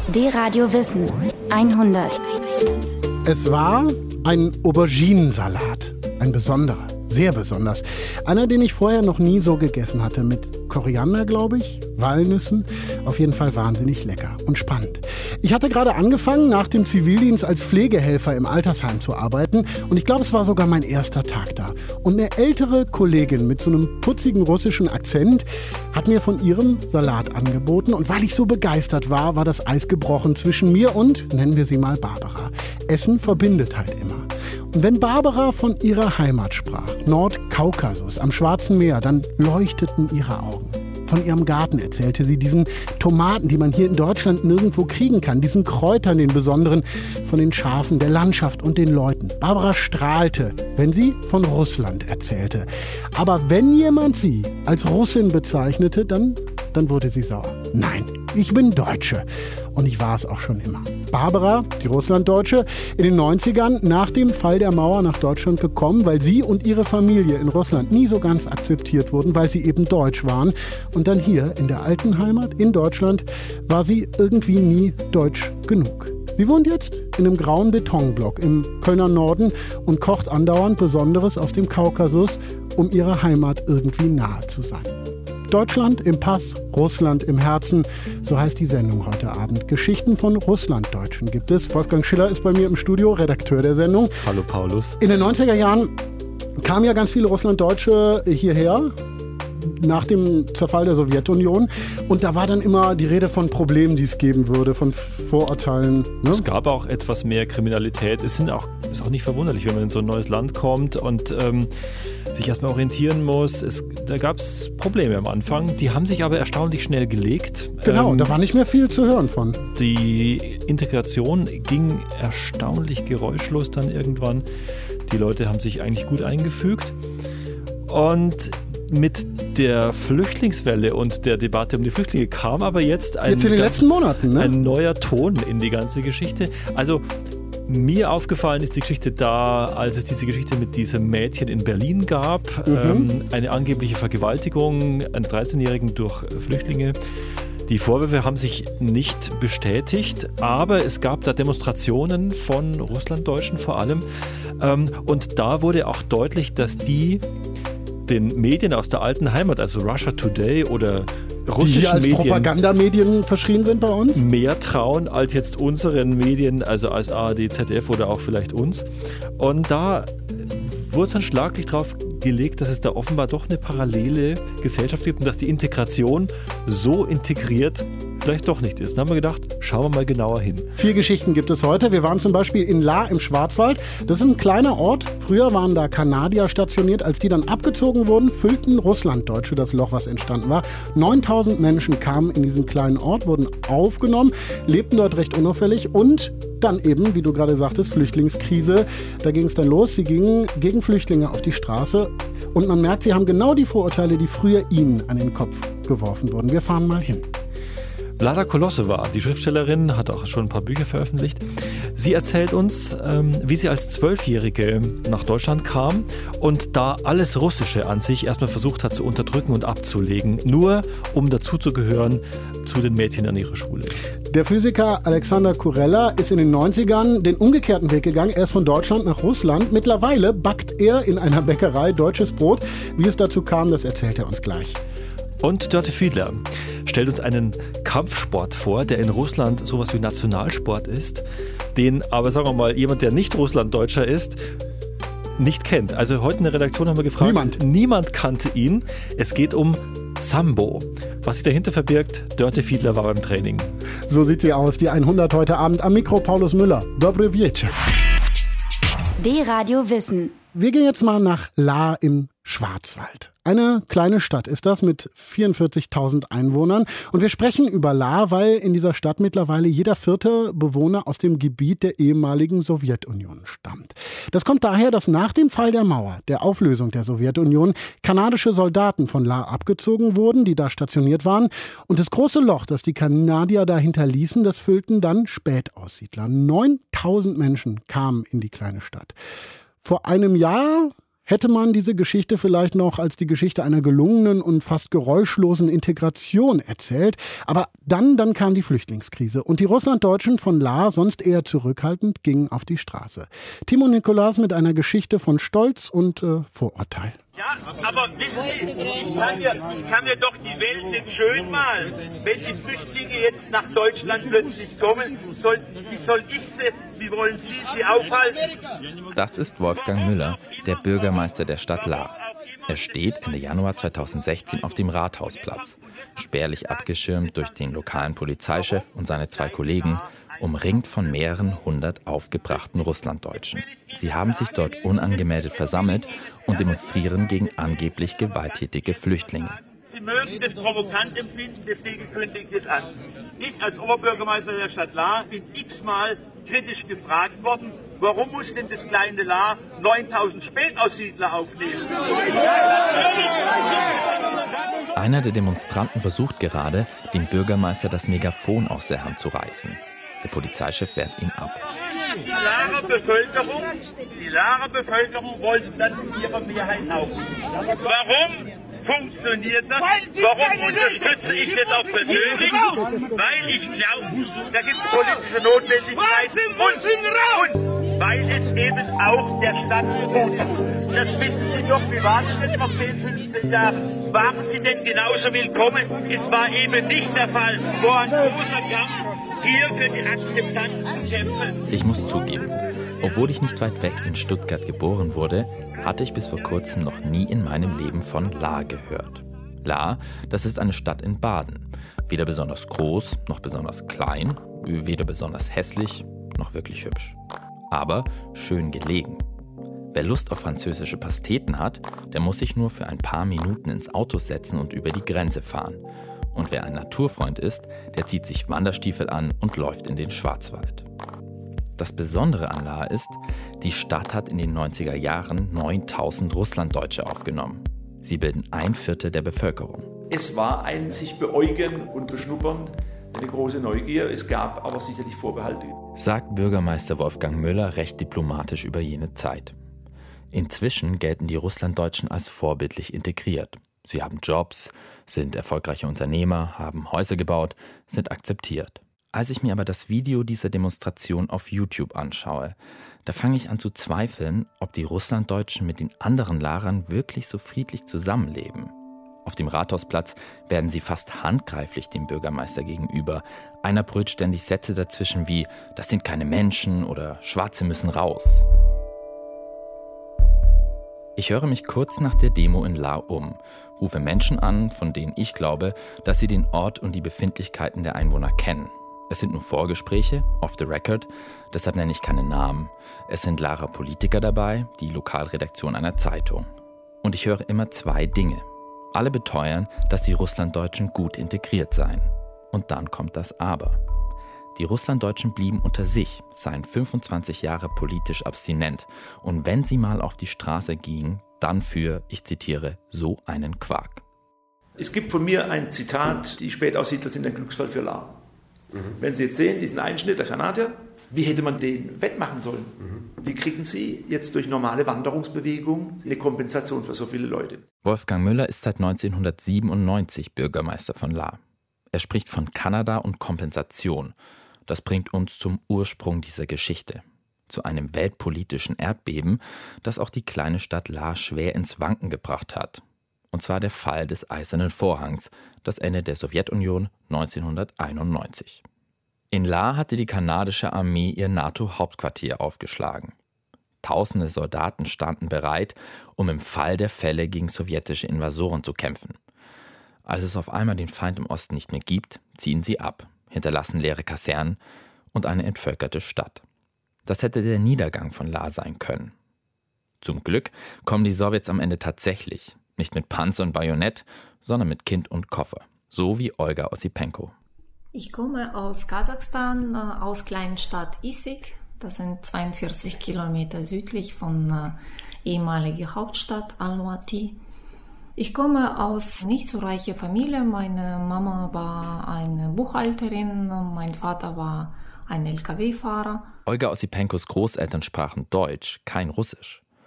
D-Radio Wissen 100. Es war ein Auberginensalat. Ein besonderer, sehr besonders. Einer, den ich vorher noch nie so gegessen hatte. Mit Koriander, glaube ich, Walnüssen. Auf jeden Fall wahnsinnig lecker und spannend. Ich hatte gerade angefangen, nach dem Zivildienst als Pflegehelfer im Altersheim zu arbeiten. Und ich glaube, es war sogar mein erster Tag da. Und eine ältere Kollegin mit so einem putzigen russischen Akzent hat mir von ihrem Salat angeboten. Und weil ich so begeistert war, war das Eis gebrochen zwischen mir und, nennen wir sie mal Barbara. Essen verbindet halt immer. Und wenn Barbara von ihrer Heimat sprach, Nordkaukasus am Schwarzen Meer, dann leuchteten ihre Augen. Von ihrem Garten erzählte sie, diesen Tomaten, die man hier in Deutschland nirgendwo kriegen kann, diesen Kräutern, den besonderen, von den Schafen, der Landschaft und den Leuten. Barbara strahlte, wenn sie von Russland erzählte. Aber wenn jemand sie als Russin bezeichnete, dann wurde sie sauer. Nein, ich bin Deutsche. Und ich war es auch schon immer. Barbara, die Russlanddeutsche, in den 90ern nach dem Fall der Mauer nach Deutschland gekommen, weil sie und ihre Familie in Russland nie so ganz akzeptiert wurden, weil sie eben deutsch waren. Und dann hier in der alten Heimat in Deutschland war sie irgendwie nie deutsch genug. Sie wohnt jetzt in einem grauen Betonblock im Kölner Norden und kocht andauernd Besonderes aus dem Kaukasus, um ihrer Heimat irgendwie nahe zu sein. Deutschland im Pass, Russland im Herzen, so heißt die Sendung heute Abend. Geschichten von Russlanddeutschen gibt es. Wolfgang Schiller ist bei mir im Studio, Redakteur der Sendung. Hallo Paulus. In den 90er Jahren kamen ja ganz viele Russlanddeutsche hierher, nach dem Zerfall der Sowjetunion. Und da war dann immer die Rede von Problemen, die es geben würde, von Vorurteilen. Ne? Es gab auch etwas mehr Kriminalität. Ist auch nicht verwunderlich, wenn man in so ein neues Land kommt und sich erstmal orientieren muss. Da gab es Probleme am Anfang. Die haben sich aber erstaunlich schnell gelegt. Genau, da war nicht mehr viel zu hören von. Die Integration ging erstaunlich geräuschlos dann irgendwann. Die Leute haben sich eigentlich gut eingefügt. Und mit der Flüchtlingswelle und der Debatte um die Flüchtlinge kam aber jetzt in den letzten Monaten, ne? Ein neuer Ton in die ganze Geschichte. Also mir aufgefallen ist die Geschichte da, als es diese Geschichte mit diesem Mädchen in Berlin gab, eine angebliche Vergewaltigung einer 13-Jährigen durch Flüchtlinge. Die Vorwürfe haben sich nicht bestätigt, aber es gab da Demonstrationen von Russlanddeutschen vor allem. Und da wurde auch deutlich, dass die den Medien aus der alten Heimat, also Russia Today oder russischen die als Medien, Propagandamedien verschrien sind bei uns, mehr trauen als jetzt unseren Medien, also als ARD, ZDF oder auch vielleicht uns. Und da wurde dann schlaglich drauf gelegt, dass es da offenbar doch eine parallele Gesellschaft gibt und dass die Integration so integriert vielleicht doch nicht ist. Dann haben wir gedacht, schauen wir mal genauer hin. 4 Geschichten gibt es heute. Wir waren zum Beispiel in Lahr im Schwarzwald. Das ist ein kleiner Ort. Früher waren da Kanadier stationiert. Als die dann abgezogen wurden, füllten Russlanddeutsche das Loch, was entstanden war. 9000 Menschen kamen in diesen kleinen Ort, wurden aufgenommen, lebten dort recht unauffällig und dann eben, wie du gerade sagtest, Flüchtlingskrise. Da ging es dann los. Sie gingen gegen Flüchtlinge auf die Straße. Und man merkt, sie haben genau die Vorurteile, die früher ihnen an den Kopf geworfen wurden. Wir fahren mal hin. Vlada Kolosova, die Schriftstellerin, hat auch schon ein paar Bücher veröffentlicht. Sie erzählt uns, wie sie als 12-Jährige nach Deutschland kam und da alles Russische an sich erstmal versucht hat zu unterdrücken und abzulegen, nur um dazuzugehören zu den Mädchen an ihrer Schule. Der Physiker Alexander Kurella ist in den 90ern den umgekehrten Weg gegangen. Er ist von Deutschland nach Russland. Mittlerweile backt er in einer Bäckerei deutsches Brot. Wie es dazu kam, das erzählt er uns gleich. Und Dörte Fiedler stellt uns einen Kampfsport vor, der in Russland sowas wie Nationalsport ist, den aber, sagen wir mal, jemand, der nicht Russlanddeutscher ist, nicht kennt. Also heute in der Redaktion haben wir gefragt, niemand kannte ihn. Es geht um Sambo. Was sich dahinter verbirgt, Dörte Fiedler war beim Training. So sieht sie aus, die 100 heute Abend. Am Mikro Paulus Müller. Dobre wieczór. D-Radio Wissen. Wir gehen jetzt mal nach Lahr im Schwarzwald. Eine kleine Stadt ist das mit 44.000 Einwohnern. Und wir sprechen über Lahr, weil in dieser Stadt mittlerweile jeder 4. Bewohner aus dem Gebiet der ehemaligen Sowjetunion stammt. Das kommt daher, dass nach dem Fall der Mauer, der Auflösung der Sowjetunion, kanadische Soldaten von Lahr abgezogen wurden, die da stationiert waren. Und das große Loch, das die Kanadier da hinterließen, das füllten dann Spätaussiedler. 9.000 Menschen kamen in die kleine Stadt. Vor einem Jahr hätte man diese Geschichte vielleicht noch als die Geschichte einer gelungenen und fast geräuschlosen Integration erzählt. Aber dann kam die Flüchtlingskrise und die Russlanddeutschen von Lahr, sonst eher zurückhaltend, gingen auf die Straße. Timo Nikolaus mit einer Geschichte von Stolz und Vorurteil. Ja, aber wissen Sie, ich kann mir doch die Welt nicht schön malen. Wenn die Flüchtlinge jetzt nach Deutschland plötzlich kommen, wie wollen Sie sie aufhalten? Das ist Wolfgang Müller, der Bürgermeister der Stadt Lahr. Er steht Ende Januar 2016 auf dem Rathausplatz, spärlich abgeschirmt durch den lokalen Polizeichef und seine 2 Kollegen, umringt von mehreren hundert aufgebrachten Russlanddeutschen. Sie haben sich dort unangemeldet versammelt und demonstrieren gegen angeblich gewalttätige Flüchtlinge. Sie mögen das provokant empfinden, deswegen kündige ich es an. Ich als Oberbürgermeister der Stadt Lahr bin x-mal kritisch gefragt worden, warum muss denn das kleine Lahr 9000 Spätaussiedler aufnehmen? Einer der Demonstranten versucht gerade, dem Bürgermeister das Megafon aus der Hand zu reißen. Der Polizeichef wehrt ihn ab. Die Lahrer Bevölkerung wollte das in ihrer Mehrheit auch. Warum funktioniert das? Warum unterstütze ich das auch persönlich? Weil ich glaube, da gibt es politische Notwendigkeit und weil es eben auch der Stadt gut tut. Das wissen Sie doch, wie war das jetzt vor 10, 15 Jahren? Waren Sie denn genauso willkommen? Es war eben nicht der Fall. Es war ein großer Kampf, hier für die Akzeptanz zu kämpfen. Ich muss zugeben, obwohl ich nicht weit weg in Stuttgart geboren wurde, hatte ich bis vor kurzem noch nie in meinem Leben von Lahr gehört. Lahr, das ist eine Stadt in Baden. Weder besonders groß, noch besonders klein, weder besonders hässlich, noch wirklich hübsch. Aber schön gelegen. Wer Lust auf französische Pasteten hat, der muss sich nur für ein paar Minuten ins Auto setzen und über die Grenze fahren. Und wer ein Naturfreund ist, der zieht sich Wanderstiefel an und läuft in den Schwarzwald. Das Besondere an Lahr ist, die Stadt hat in den 90er Jahren 9000 Russlanddeutsche aufgenommen. Sie bilden 1/4 der Bevölkerung. Es war ein sich beäugen und beschnuppern, eine große Neugier. Es gab aber sicherlich Vorbehalte. Sagt Bürgermeister Wolfgang Müller recht diplomatisch über jene Zeit. Inzwischen gelten die Russlanddeutschen als vorbildlich integriert. Sie haben Jobs, sind erfolgreiche Unternehmer, haben Häuser gebaut, sind akzeptiert. Als ich mir aber das Video dieser Demonstration auf YouTube anschaue, da fange ich an zu zweifeln, ob die Russlanddeutschen mit den anderen Lahrern wirklich so friedlich zusammenleben. Auf dem Rathausplatz werden sie fast handgreiflich dem Bürgermeister gegenüber. Einer brüllt ständig Sätze dazwischen wie „Das sind keine Menschen" oder „Schwarze müssen raus". Ich höre mich kurz nach der Demo in Lahr um, rufe Menschen an, von denen ich glaube, dass sie den Ort und die Befindlichkeiten der Einwohner kennen. Es sind nur Vorgespräche, off the record, deshalb nenne ich keine Namen. Es sind Lahrer Politiker dabei, die Lokalredaktion einer Zeitung. Und ich höre immer 2 Dinge. Alle beteuern, dass die Russlanddeutschen gut integriert seien. Und dann kommt das Aber. Die Russlanddeutschen blieben unter sich, seien 25 Jahre politisch abstinent. Und wenn sie mal auf die Straße gingen, dann für, ich zitiere, so einen Quark. Es gibt von mir ein Zitat, die Spätaussiedler sind ein Glücksfall für Lahr. Wenn Sie jetzt sehen, diesen Einschnitt der Kanadier, wie hätte man den wettmachen sollen? Wie kriegen Sie jetzt durch normale Wanderungsbewegung eine Kompensation für so viele Leute? Wolfgang Müller ist seit 1997 Bürgermeister von Lahr. Er spricht von Kanada und Kompensation. Das bringt uns zum Ursprung dieser Geschichte. Zu einem weltpolitischen Erdbeben, das auch die kleine Stadt Lahr schwer ins Wanken gebracht hat. Und zwar der Fall des Eisernen Vorhangs, das Ende der Sowjetunion 1991. In Lahr hatte die kanadische Armee ihr NATO-Hauptquartier aufgeschlagen. Tausende Soldaten standen bereit, um im Fall der Fälle gegen sowjetische Invasoren zu kämpfen. Als es auf einmal den Feind im Osten nicht mehr gibt, ziehen sie ab, hinterlassen leere Kasernen und eine entvölkerte Stadt. Das hätte der Niedergang von Lahr sein können. Zum Glück kommen die Sowjets am Ende tatsächlich. Nicht mit Panzer und Bajonett, sondern mit Kind und Koffer. So wie Olga Osipenko. Ich komme aus Kasachstan, aus kleinen Stadt Issyk. Das sind 42 Kilometer südlich von ehemaliger Hauptstadt Almaty. Ich komme aus nicht so reicher Familie. Meine Mama war eine Buchhalterin, mein Vater war ein LKW-Fahrer. Olga Osipenkos Großeltern sprachen Deutsch, kein Russisch.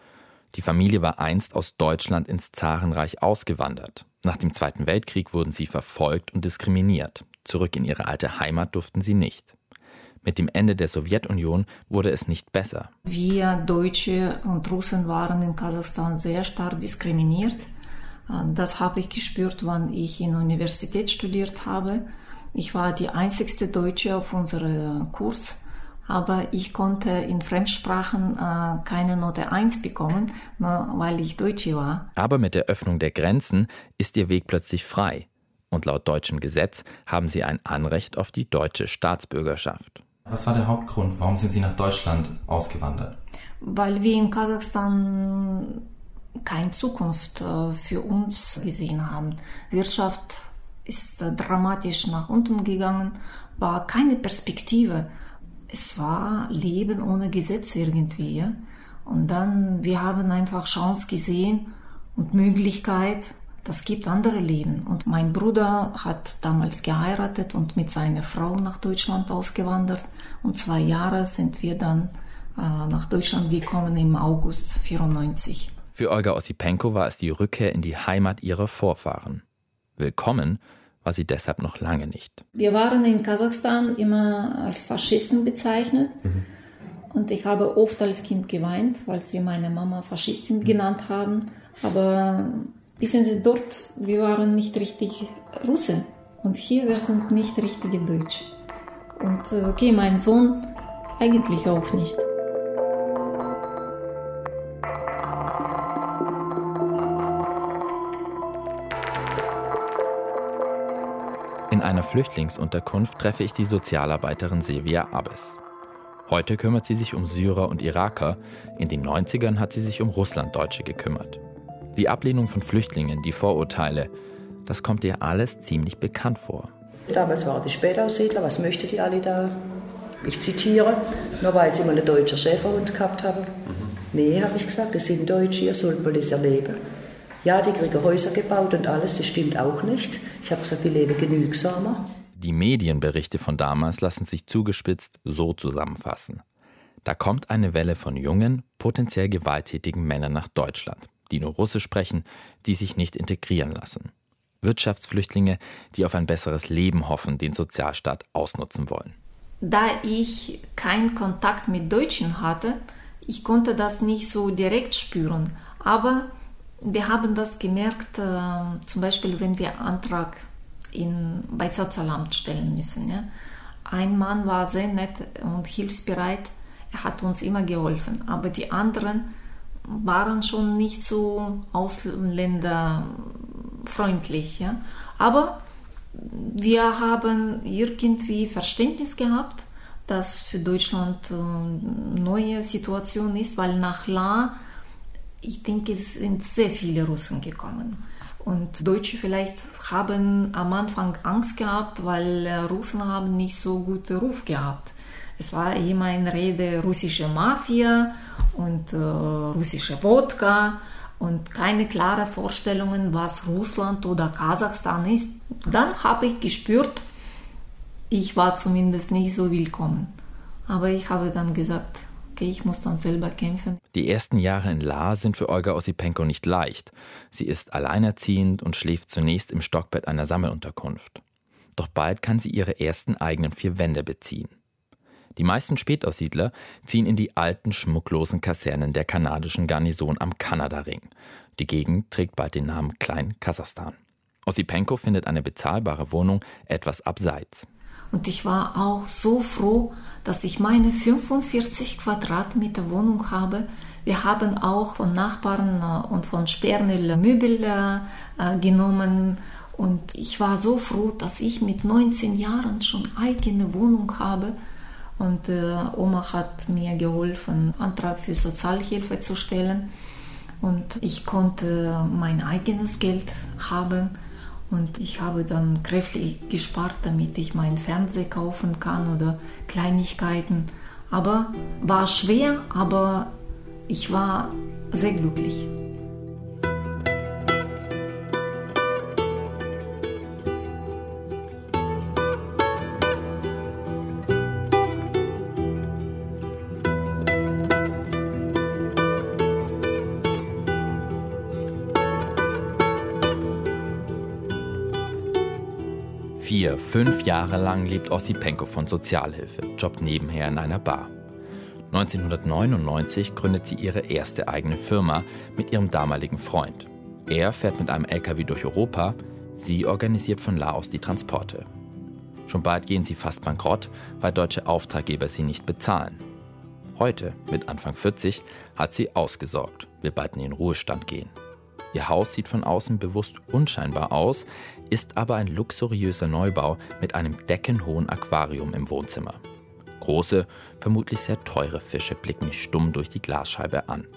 Die Familie war einst aus Deutschland ins Zarenreich ausgewandert. Nach dem Zweiten Weltkrieg wurden sie verfolgt und diskriminiert. Zurück in ihre alte Heimat durften sie nicht. Mit dem Ende der Sowjetunion wurde es nicht besser. Wir Deutsche und Russen waren in Kasachstan sehr stark diskriminiert. Das habe ich gespürt, wann ich in der Universität studiert habe. Ich war die einzigste Deutsche auf unserem Kurs, aber ich konnte in Fremdsprachen keine Note 1 bekommen, nur weil ich Deutsche war. Aber mit der Öffnung der Grenzen ist ihr Weg plötzlich frei. Und laut deutschem Gesetz haben sie ein Anrecht auf die deutsche Staatsbürgerschaft. Was war der Hauptgrund? Warum sind Sie nach Deutschland ausgewandert? Weil wir in Kasachstan keine Zukunft für uns gesehen haben. Wirtschaft ist dramatisch nach unten gegangen, war keine Perspektive. Es war Leben ohne Gesetz irgendwie. Ja? Und dann, wir haben einfach Chance gesehen und Möglichkeit, das gibt andere Leben. Und mein Bruder hat damals geheiratet und mit seiner Frau nach Deutschland ausgewandert. Und 2 Jahre sind wir dann nach Deutschland gekommen im August 1994. Für Olga Ossipenko war es die Rückkehr in die Heimat ihrer Vorfahren. Willkommen war sie deshalb noch lange nicht. Wir waren in Kasachstan immer als Faschisten bezeichnet. Und ich habe oft als Kind geweint, weil sie meine Mama Faschistin genannt haben. Aber wissen Sie, dort, wir waren nicht richtig Russe. Und hier, wir sind nicht richtige Deutsche. Und okay, mein Sohn eigentlich auch nicht. In einer Flüchtlingsunterkunft treffe ich die Sozialarbeiterin Silvia Abbes. Heute kümmert sie sich um Syrer und Iraker. In den 90ern hat sie sich um Russlanddeutsche gekümmert. Die Ablehnung von Flüchtlingen, die Vorurteile, das kommt ihr alles ziemlich bekannt vor. Damals waren die Spätaussiedler, was möchten die alle da? Ich zitiere, nur weil sie mal einen deutschen Schäferhund gehabt haben. Nee, habe ich gesagt, das sind Deutsche, ihr sollt mal das erleben. Ja, die kriegen Häuser gebaut und alles, das stimmt auch nicht. Ich habe gesagt, die leben genügsamer. Die Medienberichte von damals lassen sich zugespitzt so zusammenfassen. Da kommt eine Welle von jungen, potenziell gewalttätigen Männern nach Deutschland, die nur Russisch sprechen, die sich nicht integrieren lassen. Wirtschaftsflüchtlinge, die auf ein besseres Leben hoffen, den Sozialstaat ausnutzen wollen. Da ich keinen Kontakt mit Deutschen hatte, ich konnte das nicht so direkt spüren. Aber wir haben das gemerkt, zum Beispiel, wenn wir Antrag bei Sozialamt stellen müssen. Ja. Ein Mann war sehr nett und hilfsbereit, er hat uns immer geholfen. Aber die anderen waren schon nicht so ausländerfreundlich. Ja. Aber wir haben irgendwie Verständnis gehabt, dass für Deutschland eine neue Situation ist, weil nach La, ich denke, es sind sehr viele Russen gekommen. Und Deutsche vielleicht haben am Anfang Angst gehabt, weil Russen haben nicht so guten Ruf gehabt. Es war immer in Rede russische Mafia und russische Wodka und keine klaren Vorstellungen, was Russland oder Kasachstan ist. Dann habe ich gespürt, ich war zumindest nicht so willkommen. Aber ich habe dann gesagt, okay, ich muss dann selber kämpfen. Die ersten Jahre in La sind für Olga Ossipenko nicht leicht. Sie ist alleinerziehend und schläft zunächst im Stockbett einer Sammelunterkunft. Doch bald kann sie ihre ersten eigenen 4 Wände beziehen. Die meisten Spätaussiedler ziehen in die alten, schmucklosen Kasernen der kanadischen Garnison am Kanadaring. Die Gegend trägt bald den Namen Klein-Kasachstan. Ossipenko findet eine bezahlbare Wohnung etwas abseits. Und ich war auch so froh, dass ich meine 45 Quadratmeter Wohnung habe. Wir haben auch von Nachbarn und von Sperrmüll Möbel genommen. Und ich war so froh, dass ich mit 19 Jahren schon eigene Wohnung habe. Und Oma hat mir geholfen, Antrag für Sozialhilfe zu stellen. Und ich konnte mein eigenes Geld haben. Und ich habe dann kräftig gespart, damit ich meinen Fernseher kaufen kann oder Kleinigkeiten. Aber war schwer, aber ich war sehr glücklich. Hier, 5 Jahre lang, lebt Osipenko von Sozialhilfe, jobbt nebenher in einer Bar. 1999 gründet sie ihre erste eigene Firma mit ihrem damaligen Freund. Er fährt mit einem LKW durch Europa, sie organisiert von La aus die Transporte. Schon bald gehen sie fast bankrott, weil deutsche Auftraggeber sie nicht bezahlen. Heute, mit Anfang 40, hat sie ausgesorgt, will bald in den Ruhestand gehen. Ihr Haus sieht von außen bewusst unscheinbar aus, ist aber ein luxuriöser Neubau mit einem deckenhohen Aquarium im Wohnzimmer. Große, vermutlich sehr teure Fische blicken mich stumm durch die Glasscheibe an.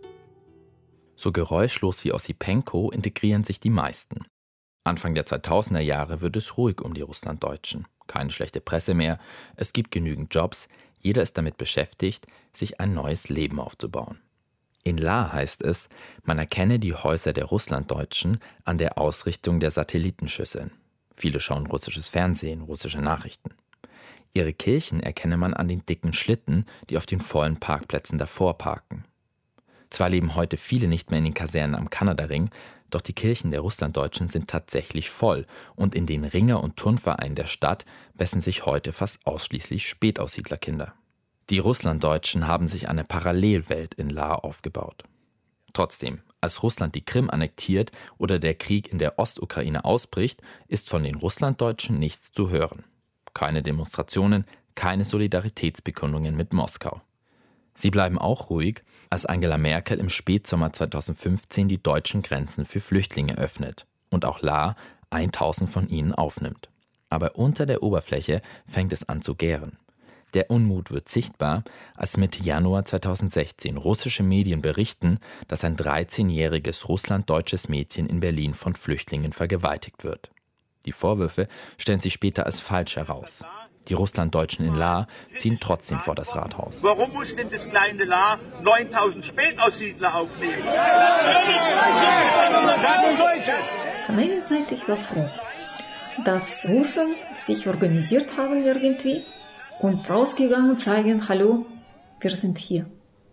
So geräuschlos wie Osipenko integrieren sich die meisten. Anfang der 2000er Jahre wird es ruhig um die Russlanddeutschen. Keine schlechte Presse mehr, es gibt genügend Jobs, jeder ist damit beschäftigt, sich ein neues Leben aufzubauen. In La heißt es, man erkenne die Häuser der Russlanddeutschen an der Ausrichtung der Satellitenschüsseln. Viele schauen russisches Fernsehen, russische Nachrichten. Ihre Kirchen erkenne man an den dicken Schlitten, die auf den vollen Parkplätzen davor parken. Zwar leben heute viele nicht mehr in den Kasernen am Kanadaring, doch die Kirchen der Russlanddeutschen sind tatsächlich voll und in den Ringer- und Turnvereinen der Stadt messen sich heute fast ausschließlich Spätaussiedlerkinder. Die Russlanddeutschen haben sich eine Parallelwelt in La aufgebaut. Trotzdem, als Russland die Krim annektiert oder der Krieg in der Ostukraine ausbricht, ist von den Russlanddeutschen nichts zu hören. Keine Demonstrationen, keine Solidaritätsbekundungen mit Moskau. Sie bleiben auch ruhig, als Angela Merkel im Spätsommer 2015 die deutschen Grenzen für Flüchtlinge öffnet und auch La 1000 von ihnen aufnimmt. Aber unter der Oberfläche fängt es an zu gären. Der Unmut wird sichtbar, als Mitte Januar 2016 russische Medien berichten, dass ein 13-jähriges russlanddeutsches Mädchen in Berlin von Flüchtlingen vergewaltigt wird. Die Vorwürfe stellen sich später als falsch heraus. Die Russlanddeutschen in La ziehen trotzdem vor das Rathaus. Warum muss denn das kleine La 9000 Spätaussiedler aufnehmen? Von einer Seite, ich war froh, dass Russen sich organisiert haben irgendwie und rausgegangen und zeigen, hallo, wir sind hier.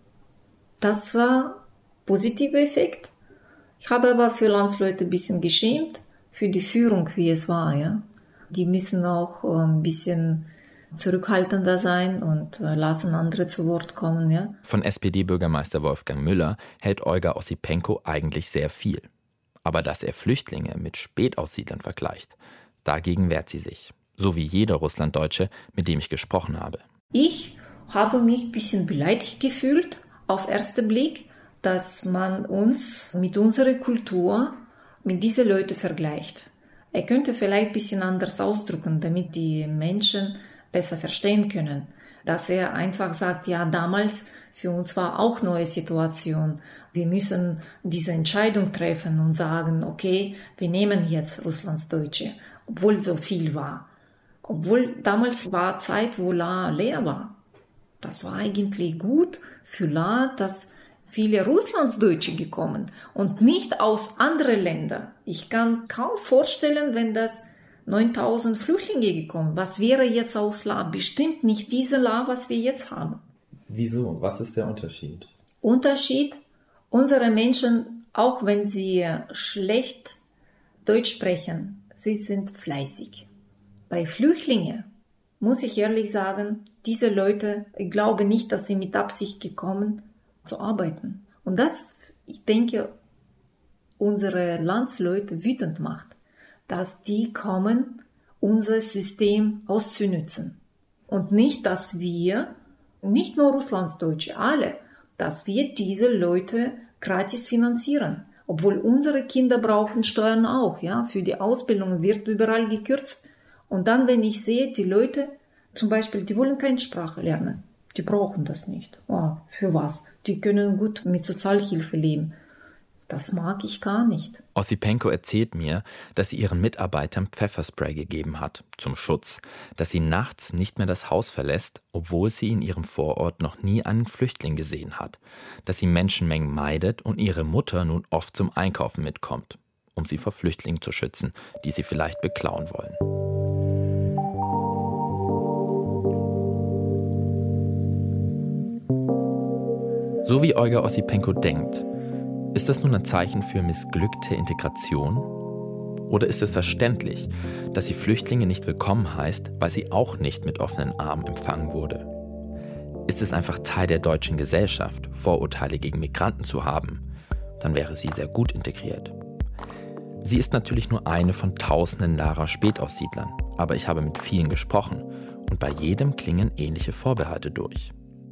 Das war ein positiver Effekt. Ich habe aber für Landsleute ein bisschen geschämt, für die Führung, wie es war. Ja. Die müssen auch ein bisschen zurückhaltender sein und lassen andere zu Wort kommen. Ja. Von SPD-Bürgermeister Wolfgang Müller hält Olga Osipenko eigentlich sehr viel. Aber dass er Flüchtlinge mit Spätaussiedlern vergleicht, dagegen wehrt sie sich. So wie jeder Russlanddeutsche, mit dem ich gesprochen habe. Ich habe mich ein bisschen beleidigt gefühlt, auf ersten Blick, dass man uns mit unserer Kultur mit diesen Leuten vergleicht. Er könnte vielleicht ein bisschen anders ausdrücken, damit die Menschen besser verstehen können. Dass er einfach sagt, ja, damals für uns war auch eine neue Situation. Wir müssen diese Entscheidung treffen und sagen, okay, wir nehmen jetzt Russlandsdeutsche, obwohl so viel war. Obwohl damals war Zeit, wo La leer war. Das war eigentlich gut für La, dass viele Russlandsdeutsche gekommen und nicht aus anderen Ländern. Ich kann kaum vorstellen, wenn das 9000 Flüchtlinge gekommen. Was wäre jetzt aus La? Bestimmt nicht diese La, was wir jetzt haben. Wieso? Was ist der Unterschied? Unterschied, unsere Menschen, auch wenn sie schlecht Deutsch sprechen, sie sind fleißig. Bei Flüchtlingen muss ich ehrlich sagen, diese Leute, ich glaube nicht, dass sie mit Absicht gekommen zu arbeiten. Und das, ich denke, unsere Landsleute wütend macht, dass die kommen, unser System auszunützen. Und nicht, dass wir, nicht nur Russlandsdeutsche, alle, dass wir diese Leute gratis finanzieren. Obwohl unsere Kinder brauchen Steuern auch, ja, für die Ausbildung wird überall gekürzt. Und dann, wenn ich sehe, die Leute, zum Beispiel, die wollen keine Sprache lernen. Die brauchen das nicht. Oh, für was? Die können gut mit Sozialhilfe leben. Das mag ich gar nicht. Osipenko erzählt mir, dass sie ihren Mitarbeitern Pfefferspray gegeben hat, zum Schutz, dass sie nachts nicht mehr das Haus verlässt, obwohl sie in ihrem Vorort noch nie einen Flüchtling gesehen hat, dass sie Menschenmengen meidet und ihre Mutter nun oft zum Einkaufen mitkommt, um sie vor Flüchtlingen zu schützen, die sie vielleicht beklauen wollen. So wie Olga Osipenko denkt, ist das nun ein Zeichen für missglückte Integration? Oder ist es verständlich, dass sie Flüchtlinge nicht willkommen heißt, weil sie auch nicht mit offenen Armen empfangen wurde? Ist es einfach Teil der deutschen Gesellschaft, Vorurteile gegen Migranten zu haben? Dann wäre sie sehr gut integriert. Sie ist natürlich nur eine von tausenden Lara-Spätaussiedlern, aber ich habe mit vielen gesprochen und bei jedem klingen ähnliche Vorbehalte durch.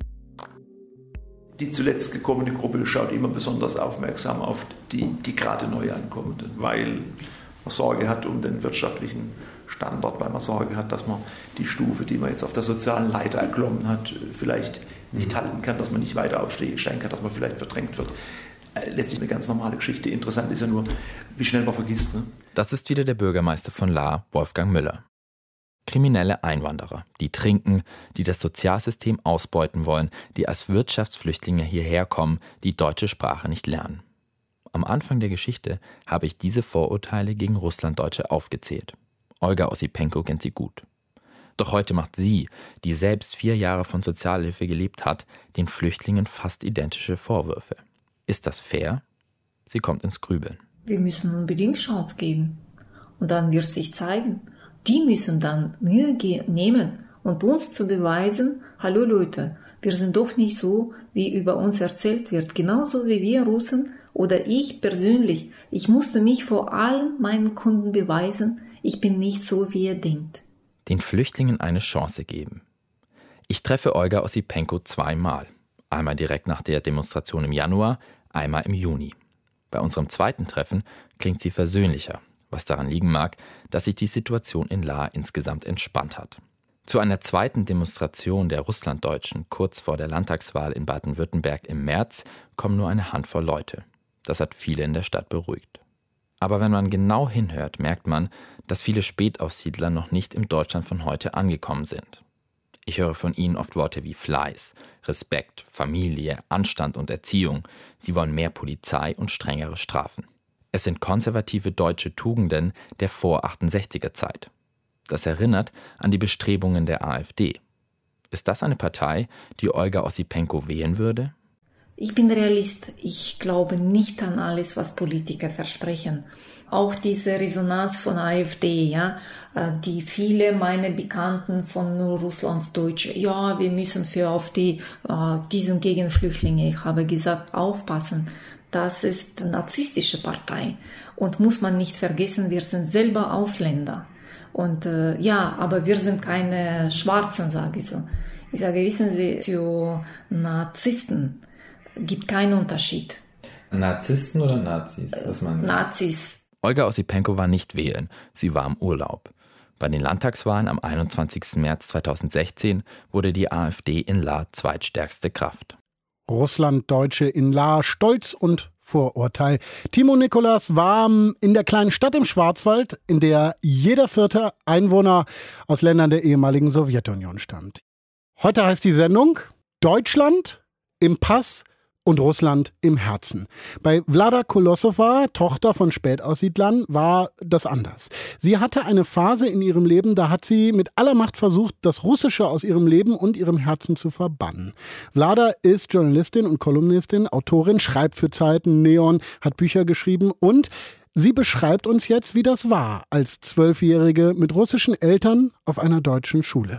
Die zuletzt gekommene Gruppe schaut immer besonders aufmerksam auf die gerade neu ankommenden, weil man Sorge hat um den wirtschaftlichen Standort, weil man Sorge hat, dass man die Stufe, die man jetzt auf der sozialen Leiter erklommen hat, vielleicht nicht halten kann, dass man nicht weiter aufsteigen kann, dass man vielleicht verdrängt wird. Letztlich eine ganz normale Geschichte. Interessant ist ja nur, wie schnell man vergisst. Ne? Das ist wieder der Bürgermeister von Lahr, Wolfgang Müller. Kriminelle Einwanderer, die trinken, die das Sozialsystem ausbeuten wollen, die als Wirtschaftsflüchtlinge hierher kommen, die deutsche Sprache nicht lernen. Am Anfang der Geschichte habe ich diese Vorurteile gegen Russlanddeutsche aufgezählt. Olga Ossipenko kennt sie gut. Doch heute macht sie, die selbst 4 Jahre von Sozialhilfe gelebt hat, den Flüchtlingen fast identische Vorwürfe. Ist das fair? Sie kommt ins Grübeln. Wir müssen unbedingt Chance geben. Und dann wird sich zeigen. Die müssen dann Mühe nehmen und uns zu beweisen, hallo Leute, wir sind doch nicht so, wie über uns erzählt wird. Genauso wie wir Russen oder ich persönlich. Ich musste mich vor allen meinen Kunden beweisen, ich bin nicht so, wie ihr denkt. Den Flüchtlingen eine Chance geben. Ich treffe Olga Ossipenko 2-mal. Einmal direkt nach der Demonstration im Januar, einmal im Juni. Bei unserem zweiten Treffen klingt sie versöhnlicher, was daran liegen mag, dass sich die Situation in Lahr insgesamt entspannt hat. Zu einer zweiten Demonstration der Russlanddeutschen kurz vor der Landtagswahl in Baden-Württemberg im März kommen nur eine Handvoll Leute. Das hat viele in der Stadt beruhigt. Aber wenn man genau hinhört, merkt man, dass viele Spätaussiedler noch nicht im Deutschland von heute angekommen sind. Ich höre von ihnen oft Worte wie Fleiß, Respekt, Familie, Anstand und Erziehung. Sie wollen mehr Polizei und strengere Strafen. Es sind konservative deutsche Tugenden der Vor-68er Zeit. Das erinnert an die Bestrebungen der AfD. Ist das eine Partei, die Olga Ossipenko wählen würde? Ich bin Realist. Ich glaube nicht an alles, was Politiker versprechen. Auch diese Resonanz von AfD, ja, die viele meiner Bekannten von Russlandsdeutschen, ja, wir müssen für AfD, diesen gegen Flüchtlinge, ich habe gesagt, aufpassen. Das ist eine narzisstische Partei. Und muss man nicht vergessen, wir sind selber Ausländer. Und ja, aber wir sind keine Schwarzen, sage ich so. Ich sage, wissen Sie, für Narzissten gibt keinen Unterschied. Narzissten oder Nazis? Was meinen Sie? Nazis. Olga Ossipenko war nicht wählen, sie war im Urlaub. Bei den Landtagswahlen am 21. März 2016 wurde die AfD in Lahr zweitstärkste Kraft. Russlanddeutsche in Lahr, Stolz und Vorurteil. Timo Nikolas war in der kleinen Stadt im Schwarzwald, in der jeder 4. Einwohner aus Ländern der ehemaligen Sowjetunion stammt. Heute heißt die Sendung Deutschland im Pass und Russland im Herzen. Bei Vlada Kolosova, Tochter von Spätaussiedlern, war das anders. Sie hatte eine Phase in ihrem Leben, da hat sie mit aller Macht versucht, das Russische aus ihrem Leben und ihrem Herzen zu verbannen. Vlada ist Journalistin und Kolumnistin, Autorin, schreibt für Zeiten, Neon, hat Bücher geschrieben und sie beschreibt uns jetzt, wie das war, als 12-Jährige mit russischen Eltern auf einer deutschen Schule.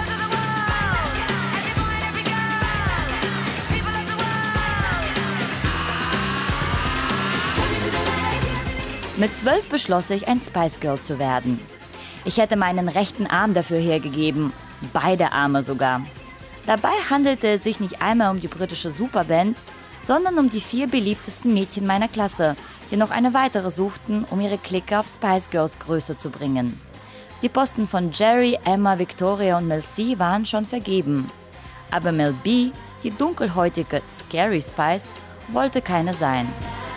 Mit 12 beschloss ich, ein Spice Girl zu werden. Ich hätte meinen rechten Arm dafür hergegeben, beide Arme sogar. Dabei handelte es sich nicht einmal um die britische Superband, sondern um die 4 beliebtesten Mädchen meiner Klasse, die noch eine weitere suchten, um ihre Clique auf Spice Girls Größe zu bringen. Die Posten von Jerry, Emma, Victoria und Mel C waren schon vergeben. Aber Mel B, die dunkelhäutige Scary Spice, wollte keine sein.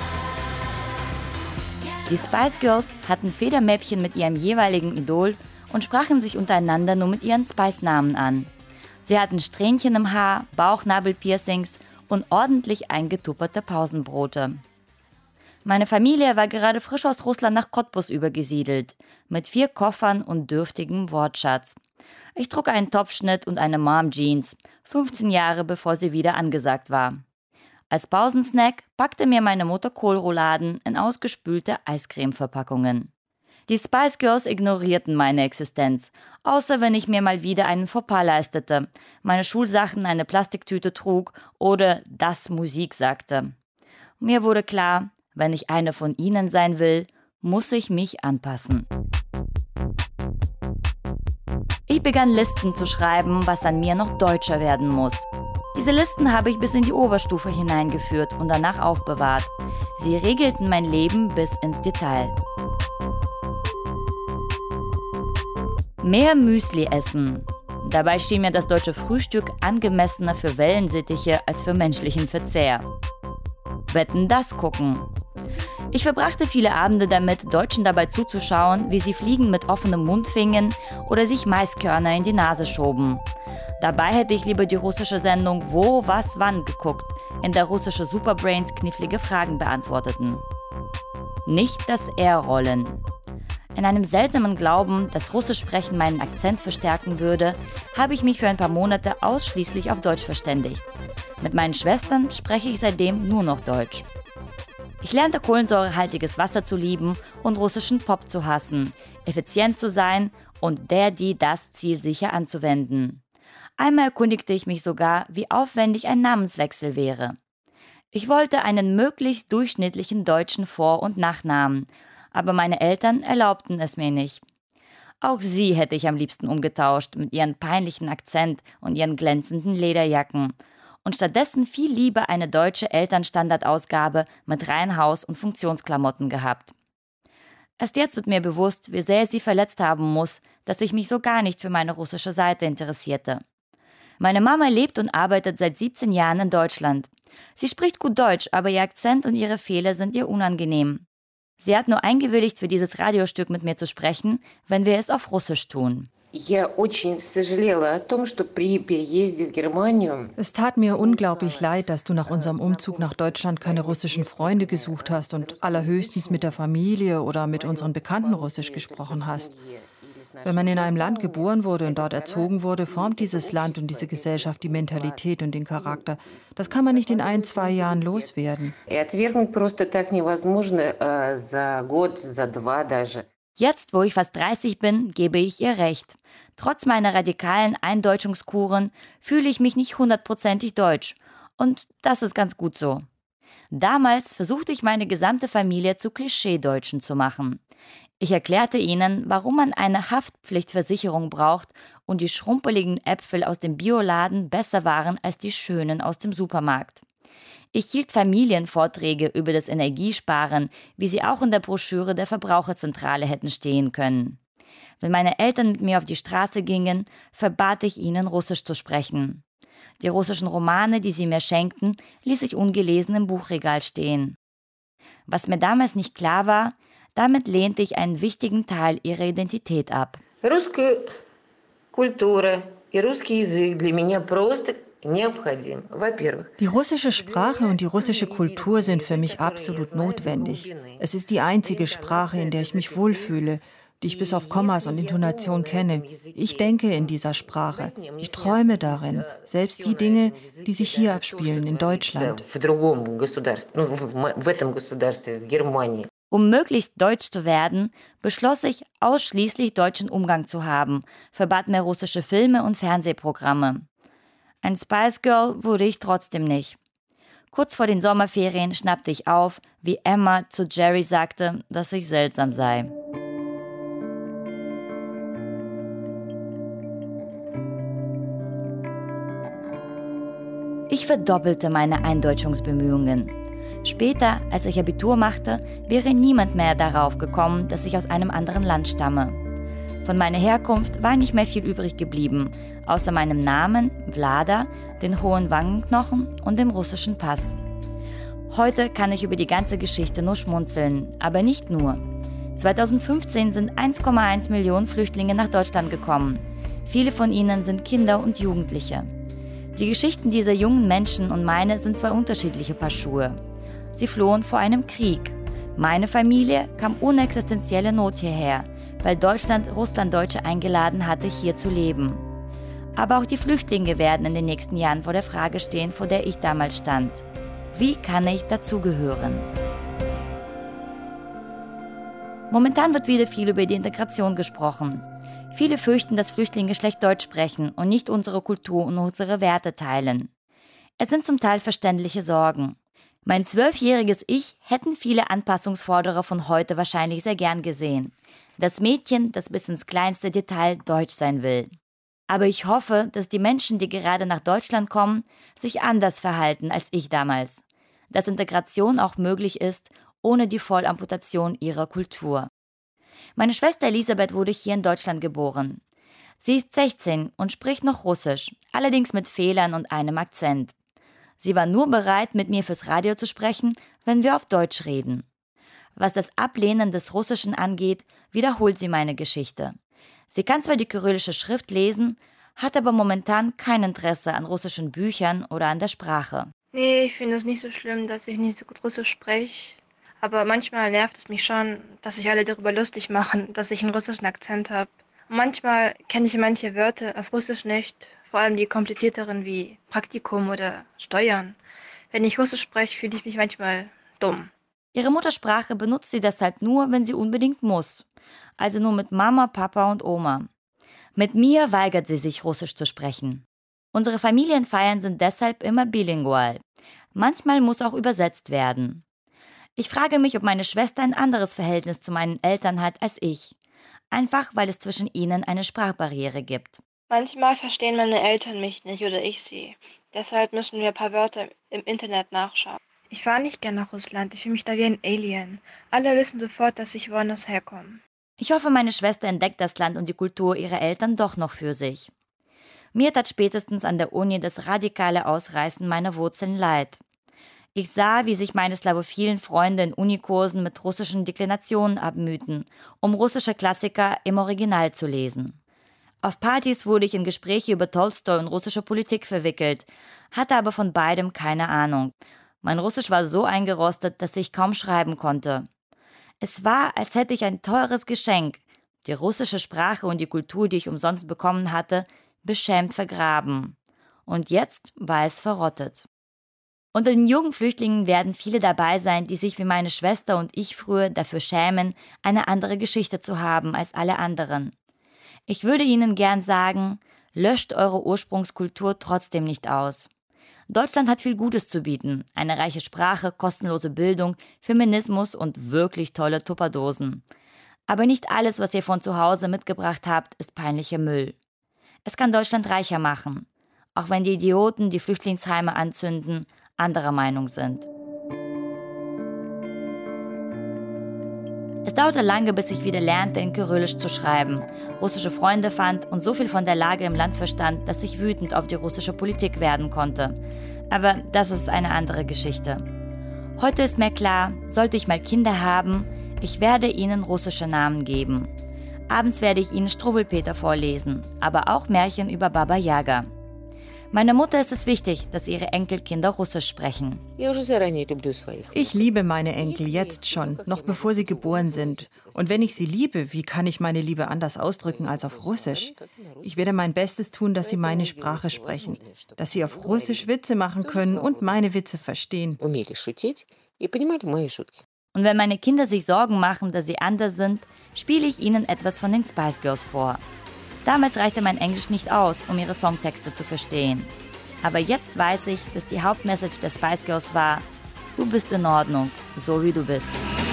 Die Spice Girls hatten Federmäppchen mit ihrem jeweiligen Idol und sprachen sich untereinander nur mit ihren Spice-Namen an. Sie hatten Strähnchen im Haar, Bauchnabelpiercings und ordentlich eingetupperte Pausenbrote. Meine Familie war gerade frisch aus Russland nach Cottbus übergesiedelt, mit 4 Koffern und dürftigem Wortschatz. Ich trug einen Topfschnitt und eine Mom-Jeans, 15 Jahre bevor sie wieder angesagt war. Als Pausensnack packte mir meine Mutter Kohlrouladen in ausgespülte Eiscreme-Verpackungen. Die Spice Girls ignorierten meine Existenz, außer wenn ich mir mal wieder einen Fauxpas leistete, meine Schulsachen in eine Plastiktüte trug oder das Musik sagte. Mir wurde klar, wenn ich eine von ihnen sein will, muss ich mich anpassen. Ich begann Listen zu schreiben, was an mir noch deutscher werden muss. Diese Listen habe ich bis in die Oberstufe hineingeführt und danach aufbewahrt. Sie regelten mein Leben bis ins Detail. Mehr Müsli essen. Dabei schien mir das deutsche Frühstück angemessener für Wellensittiche als für menschlichen Verzehr. Wetten, das gucken. Ich verbrachte viele Abende damit, Deutschen dabei zuzuschauen, wie sie Fliegen mit offenem Mund fingen oder sich Maiskörner in die Nase schoben. Dabei hätte ich lieber die russische Sendung Wo, was, wann geguckt, in der russische Superbrains knifflige Fragen beantworteten. Nicht das R-Rollen. In einem seltsamen Glauben, dass Russisch sprechen meinen Akzent verstärken würde, habe ich mich für ein paar Monate ausschließlich auf Deutsch verständigt. Mit meinen Schwestern spreche ich seitdem nur noch Deutsch. Ich lernte kohlensäurehaltiges Wasser zu lieben und russischen Pop zu hassen, effizient zu sein und das zielsicher anzuwenden. Einmal erkundigte ich mich sogar, wie aufwendig ein Namenswechsel wäre. Ich wollte einen möglichst durchschnittlichen deutschen Vor- und Nachnamen, aber meine Eltern erlaubten es mir nicht. Auch sie hätte ich am liebsten umgetauscht mit ihrem peinlichen Akzent und ihren glänzenden Lederjacken und stattdessen viel lieber eine deutsche Elternstandardausgabe mit Reihenhaus- und Funktionsklamotten gehabt. Erst jetzt wird mir bewusst, wie sehr sie verletzt haben muss, dass ich mich so gar nicht für meine russische Seite interessierte. Meine Mama lebt und arbeitet seit 17 Jahren in Deutschland. Sie spricht gut Deutsch, aber ihr Akzent und ihre Fehler sind ihr unangenehm. Sie hat nur eingewilligt, für dieses Radiostück mit mir zu sprechen, wenn wir es auf Russisch tun. Es tat mir unglaublich leid, dass du nach unserem Umzug nach Deutschland keine russischen Freunde gesucht hast und allerhöchstens mit der Familie oder mit unseren Bekannten Russisch gesprochen hast. Wenn man in einem Land geboren wurde und dort erzogen wurde, formt dieses Land und diese Gesellschaft die Mentalität und den Charakter. Das kann man nicht in 1-2 Jahren loswerden. Jetzt, wo ich fast 30 bin, gebe ich ihr recht. Trotz meiner radikalen Eindeutschungskuren fühle ich mich nicht 100%ig deutsch. Und das ist ganz gut so. Damals versuchte ich meine gesamte Familie zu Klischee-Deutschen zu machen. Ich erklärte ihnen, warum man eine Haftpflichtversicherung braucht und die schrumpeligen Äpfel aus dem Bioladen besser waren als die schönen aus dem Supermarkt. Ich hielt Familienvorträge über das Energiesparen, wie sie auch in der Broschüre der Verbraucherzentrale hätten stehen können. Wenn meine Eltern mit mir auf die Straße gingen, verbat ich ihnen, Russisch zu sprechen. Die russischen Romane, die sie mir schenkten, ließ ich ungelesen im Buchregal stehen. Was mir damals nicht klar war, damit lehnte ich einen wichtigen Teil ihrer Identität ab. Die russische Sprache und die russische Kultur sind für mich absolut notwendig. Es ist die einzige Sprache, in der ich mich wohlfühle, die ich bis auf Kommas und Intonation kenne. Ich denke in dieser Sprache. Ich träume darin. Selbst die Dinge, die sich hier abspielen, in Deutschland. Um möglichst deutsch zu werden, beschloss ich, ausschließlich deutschen Umgang zu haben, verbat mir russische Filme und Fernsehprogramme. Ein Spice Girl wurde ich trotzdem nicht. Kurz vor den Sommerferien schnappte ich auf, wie Emma zu Jerry sagte, dass ich seltsam sei. Ich verdoppelte meine Eindeutschungsbemühungen. Später, als ich Abitur machte, wäre niemand mehr darauf gekommen, dass ich aus einem anderen Land stamme. Von meiner Herkunft war nicht mehr viel übrig geblieben, außer meinem Namen, Vlada, den hohen Wangenknochen und dem russischen Pass. Heute kann ich über die ganze Geschichte nur schmunzeln, aber nicht nur. 2015 sind 1,1 Millionen Flüchtlinge nach Deutschland gekommen. Viele von ihnen sind Kinder und Jugendliche. Die Geschichten dieser jungen Menschen und meine sind zwei unterschiedliche Paar Schuhe. Sie flohen vor einem Krieg. Meine Familie kam ohne existenzielle Not hierher, weil Deutschland Russlanddeutsche eingeladen hatte, hier zu leben. Aber auch die Flüchtlinge werden in den nächsten Jahren vor der Frage stehen, vor der ich damals stand. Wie kann ich dazugehören? Momentan wird wieder viel über die Integration gesprochen. Viele fürchten, dass Flüchtlinge schlecht Deutsch sprechen und nicht unsere Kultur und unsere Werte teilen. Es sind zum Teil verständliche Sorgen. Mein 12-jähriges Ich hätten viele Anpassungsforderer von heute wahrscheinlich sehr gern gesehen. Das Mädchen, das bis ins kleinste Detail deutsch sein will. Aber ich hoffe, dass die Menschen, die gerade nach Deutschland kommen, sich anders verhalten als ich damals. Dass Integration auch möglich ist, ohne die Vollamputation ihrer Kultur. Meine Schwester Elisabeth wurde hier in Deutschland geboren. Sie ist 16 und spricht noch Russisch, allerdings mit Fehlern und einem Akzent. Sie war nur bereit, mit mir fürs Radio zu sprechen, wenn wir auf Deutsch reden. Was das Ablehnen des Russischen angeht, wiederholt sie meine Geschichte. Sie kann zwar die kyrillische Schrift lesen, hat aber momentan kein Interesse an russischen Büchern oder an der Sprache. Nee, ich finde es nicht so schlimm, dass ich nicht so gut Russisch spreche. Aber manchmal nervt es mich schon, dass sich alle darüber lustig machen, dass ich einen russischen Akzent habe. Und manchmal kenne ich manche Wörter auf Russisch nicht, vor allem die komplizierteren wie Praktikum oder Steuern. Wenn ich Russisch spreche, fühle ich mich manchmal dumm. Ihre Muttersprache benutzt sie deshalb nur, wenn sie unbedingt muss. Also nur mit Mama, Papa und Oma. Mit mir weigert sie sich, Russisch zu sprechen. Unsere Familienfeiern sind deshalb immer bilingual. Manchmal muss auch übersetzt werden. Ich frage mich, ob meine Schwester ein anderes Verhältnis zu meinen Eltern hat als ich. Einfach, weil es zwischen ihnen eine Sprachbarriere gibt. Manchmal verstehen meine Eltern mich nicht oder ich sie. Deshalb müssen wir ein paar Wörter im Internet nachschauen. Ich fahre nicht gern nach Russland, ich fühle mich da wie ein Alien. Alle wissen sofort, dass ich woanders herkomme. Ich hoffe, meine Schwester entdeckt das Land und die Kultur ihrer Eltern doch noch für sich. Mir tat spätestens an der Uni das radikale Ausreißen meiner Wurzeln leid. Ich sah, wie sich meine slawophilen Freunde in Unikursen mit russischen Deklinationen abmühten, um russische Klassiker im Original zu lesen. Auf Partys wurde ich in Gespräche über Tolstoi und russische Politik verwickelt, hatte aber von beidem keine Ahnung. Mein Russisch war so eingerostet, dass ich kaum schreiben konnte. Es war, als hätte ich ein teures Geschenk, die russische Sprache und die Kultur, die ich umsonst bekommen hatte, beschämt vergraben. Und jetzt war es verrottet. Unter den jungen Flüchtlingen werden viele dabei sein, die sich wie meine Schwester und ich früher dafür schämen, eine andere Geschichte zu haben als alle anderen. Ich würde ihnen gern sagen, löscht eure Ursprungskultur trotzdem nicht aus. Deutschland hat viel Gutes zu bieten, eine reiche Sprache, kostenlose Bildung, Feminismus und wirklich tolle Tupperdosen. Aber nicht alles, was ihr von zu Hause mitgebracht habt, ist peinlicher Müll. Es kann Deutschland reicher machen, auch wenn die Idioten, die Flüchtlingsheime anzünden, anderer Meinung sind. Es dauerte lange, bis ich wieder lernte, in Kyrillisch zu schreiben, russische Freunde fand und so viel von der Lage im Land verstand, dass ich wütend auf die russische Politik werden konnte. Aber das ist eine andere Geschichte. Heute ist mir klar, sollte ich mal Kinder haben, ich werde ihnen russische Namen geben. Abends werde ich ihnen Struwwelpeter vorlesen, aber auch Märchen über Baba Yaga. Meiner Mutter ist es wichtig, dass ihre Enkelkinder Russisch sprechen. Ich liebe meine Enkel jetzt schon, noch bevor sie geboren sind. Und wenn ich sie liebe, wie kann ich meine Liebe anders ausdrücken als auf Russisch? Ich werde mein Bestes tun, dass sie meine Sprache sprechen, dass sie auf Russisch Witze machen können und meine Witze verstehen. Und wenn meine Kinder sich Sorgen machen, dass sie anders sind, spiele ich ihnen etwas von den Spice Girls vor. Damals reichte mein Englisch nicht aus, um ihre Songtexte zu verstehen. Aber jetzt weiß ich, dass die Hauptmessage der Spice Girls war: Du bist in Ordnung, so wie du bist.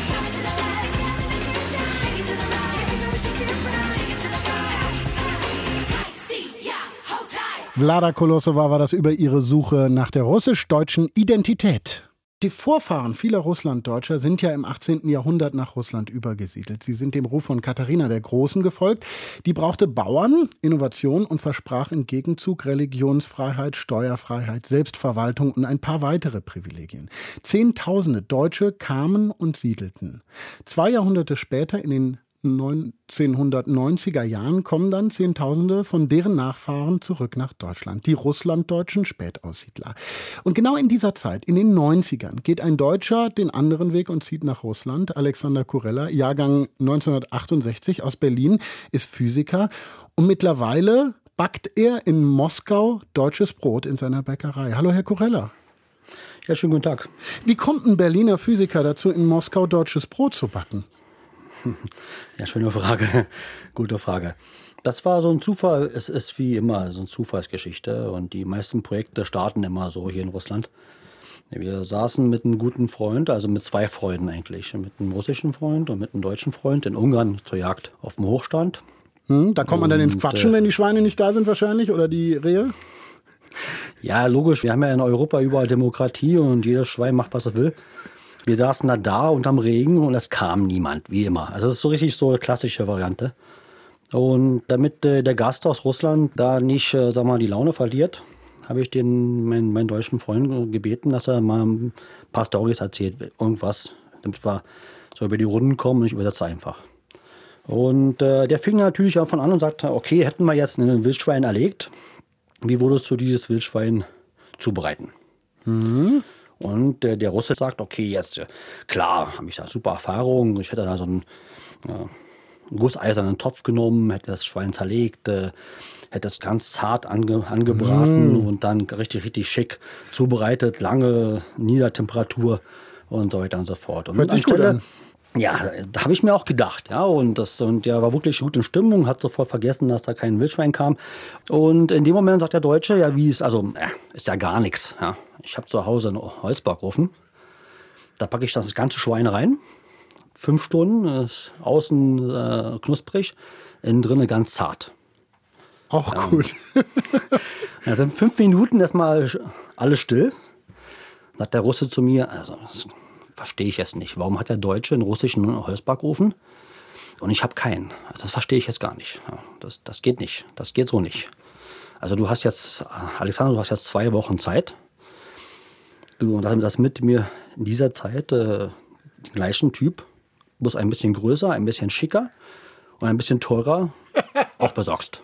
Vlada Kolosova war das über ihre Suche nach der russisch-deutschen Identität. Die Vorfahren vieler Russlanddeutscher sind ja im 18. Jahrhundert nach Russland übergesiedelt. Sie sind dem Ruf von Katharina der Großen gefolgt. Die brauchte Bauern, Innovation und versprach im Gegenzug Religionsfreiheit, Steuerfreiheit, Selbstverwaltung und ein paar weitere Privilegien. Zehntausende Deutsche kamen und siedelten. 2 Jahrhunderte später, in den 1990er Jahren, kommen dann Zehntausende von deren Nachfahren zurück nach Deutschland, die russlanddeutschen Spätaussiedler. Und genau in dieser Zeit, in den 90ern, geht ein Deutscher den anderen Weg und zieht nach Russland. Alexander Kurella, Jahrgang 1968 aus Berlin, ist Physiker und mittlerweile backt er in Moskau deutsches Brot in seiner Bäckerei. Hallo, Herr Kurella. Ja, schönen guten Tag. Wie kommt ein Berliner Physiker dazu, in Moskau deutsches Brot zu backen? Ja, schöne Frage. Gute Frage. Das war so ein Zufall. Es ist wie immer so eine Zufallsgeschichte. Und die meisten Projekte starten immer so hier in Russland. Wir saßen mit einem guten Freund, also mit 2 Freunden eigentlich. Mit einem russischen Freund und mit einem deutschen Freund in Ungarn zur Jagd auf dem Hochstand. Da kommt man dann ins Quatschen, wenn die Schweine nicht da sind wahrscheinlich oder die Rehe? Ja, logisch. Wir haben ja in Europa überall Demokratie und jedes Schwein macht, was es will. Wir saßen da unterm Regen und es kam niemand, wie immer. Also das ist so richtig so eine klassische Variante. Und damit der Gast aus Russland da nicht, die Laune verliert, habe ich meinen deutschen Freund gebeten, dass er mal ein paar Storys erzählt, irgendwas, damit wir so über die Runden kommen und ich übersetze einfach. Und der fing natürlich davon an und sagte, okay, hätten wir jetzt ein Wildschwein erlegt, wie würdest du dieses Wildschwein zubereiten? Und der Russe sagt, okay, jetzt, klar, habe ich da super Erfahrung. Ich hätte da so einen gusseisernen Topf genommen, hätte das Schwein zerlegt, hätte es ganz zart angebraten und dann richtig, richtig schick zubereitet, lange Niedertemperatur und so weiter und so fort. Und hört sich gut an. Ja, da habe ich mir auch gedacht, ja, und der war wirklich gut in Stimmung, hat sofort vergessen, dass da kein Wildschwein kam. Und in dem Moment sagt der Deutsche, ja, ist ja gar nichts, ja. Ich habe zu Hause einen Holzbackofen, da packe ich das ganze Schwein rein, 5 Stunden, ist außen knusprig, innen drinnen ganz zart. Auch gut. Also in 5 Minuten erstmal alles still. Dann sagt der Russe zu mir, also das verstehe ich jetzt nicht. Warum hat der Deutsche einen russischen Holzbackofen und ich habe keinen? Also das verstehe ich jetzt gar nicht. Ja, das geht nicht. Das geht so nicht. Also du hast jetzt, Alexander, 2 Wochen Zeit. Du das mit mir in dieser Zeit den gleichen Typ, bloß ein bisschen größer, ein bisschen schicker und ein bisschen teurer auch besorgst.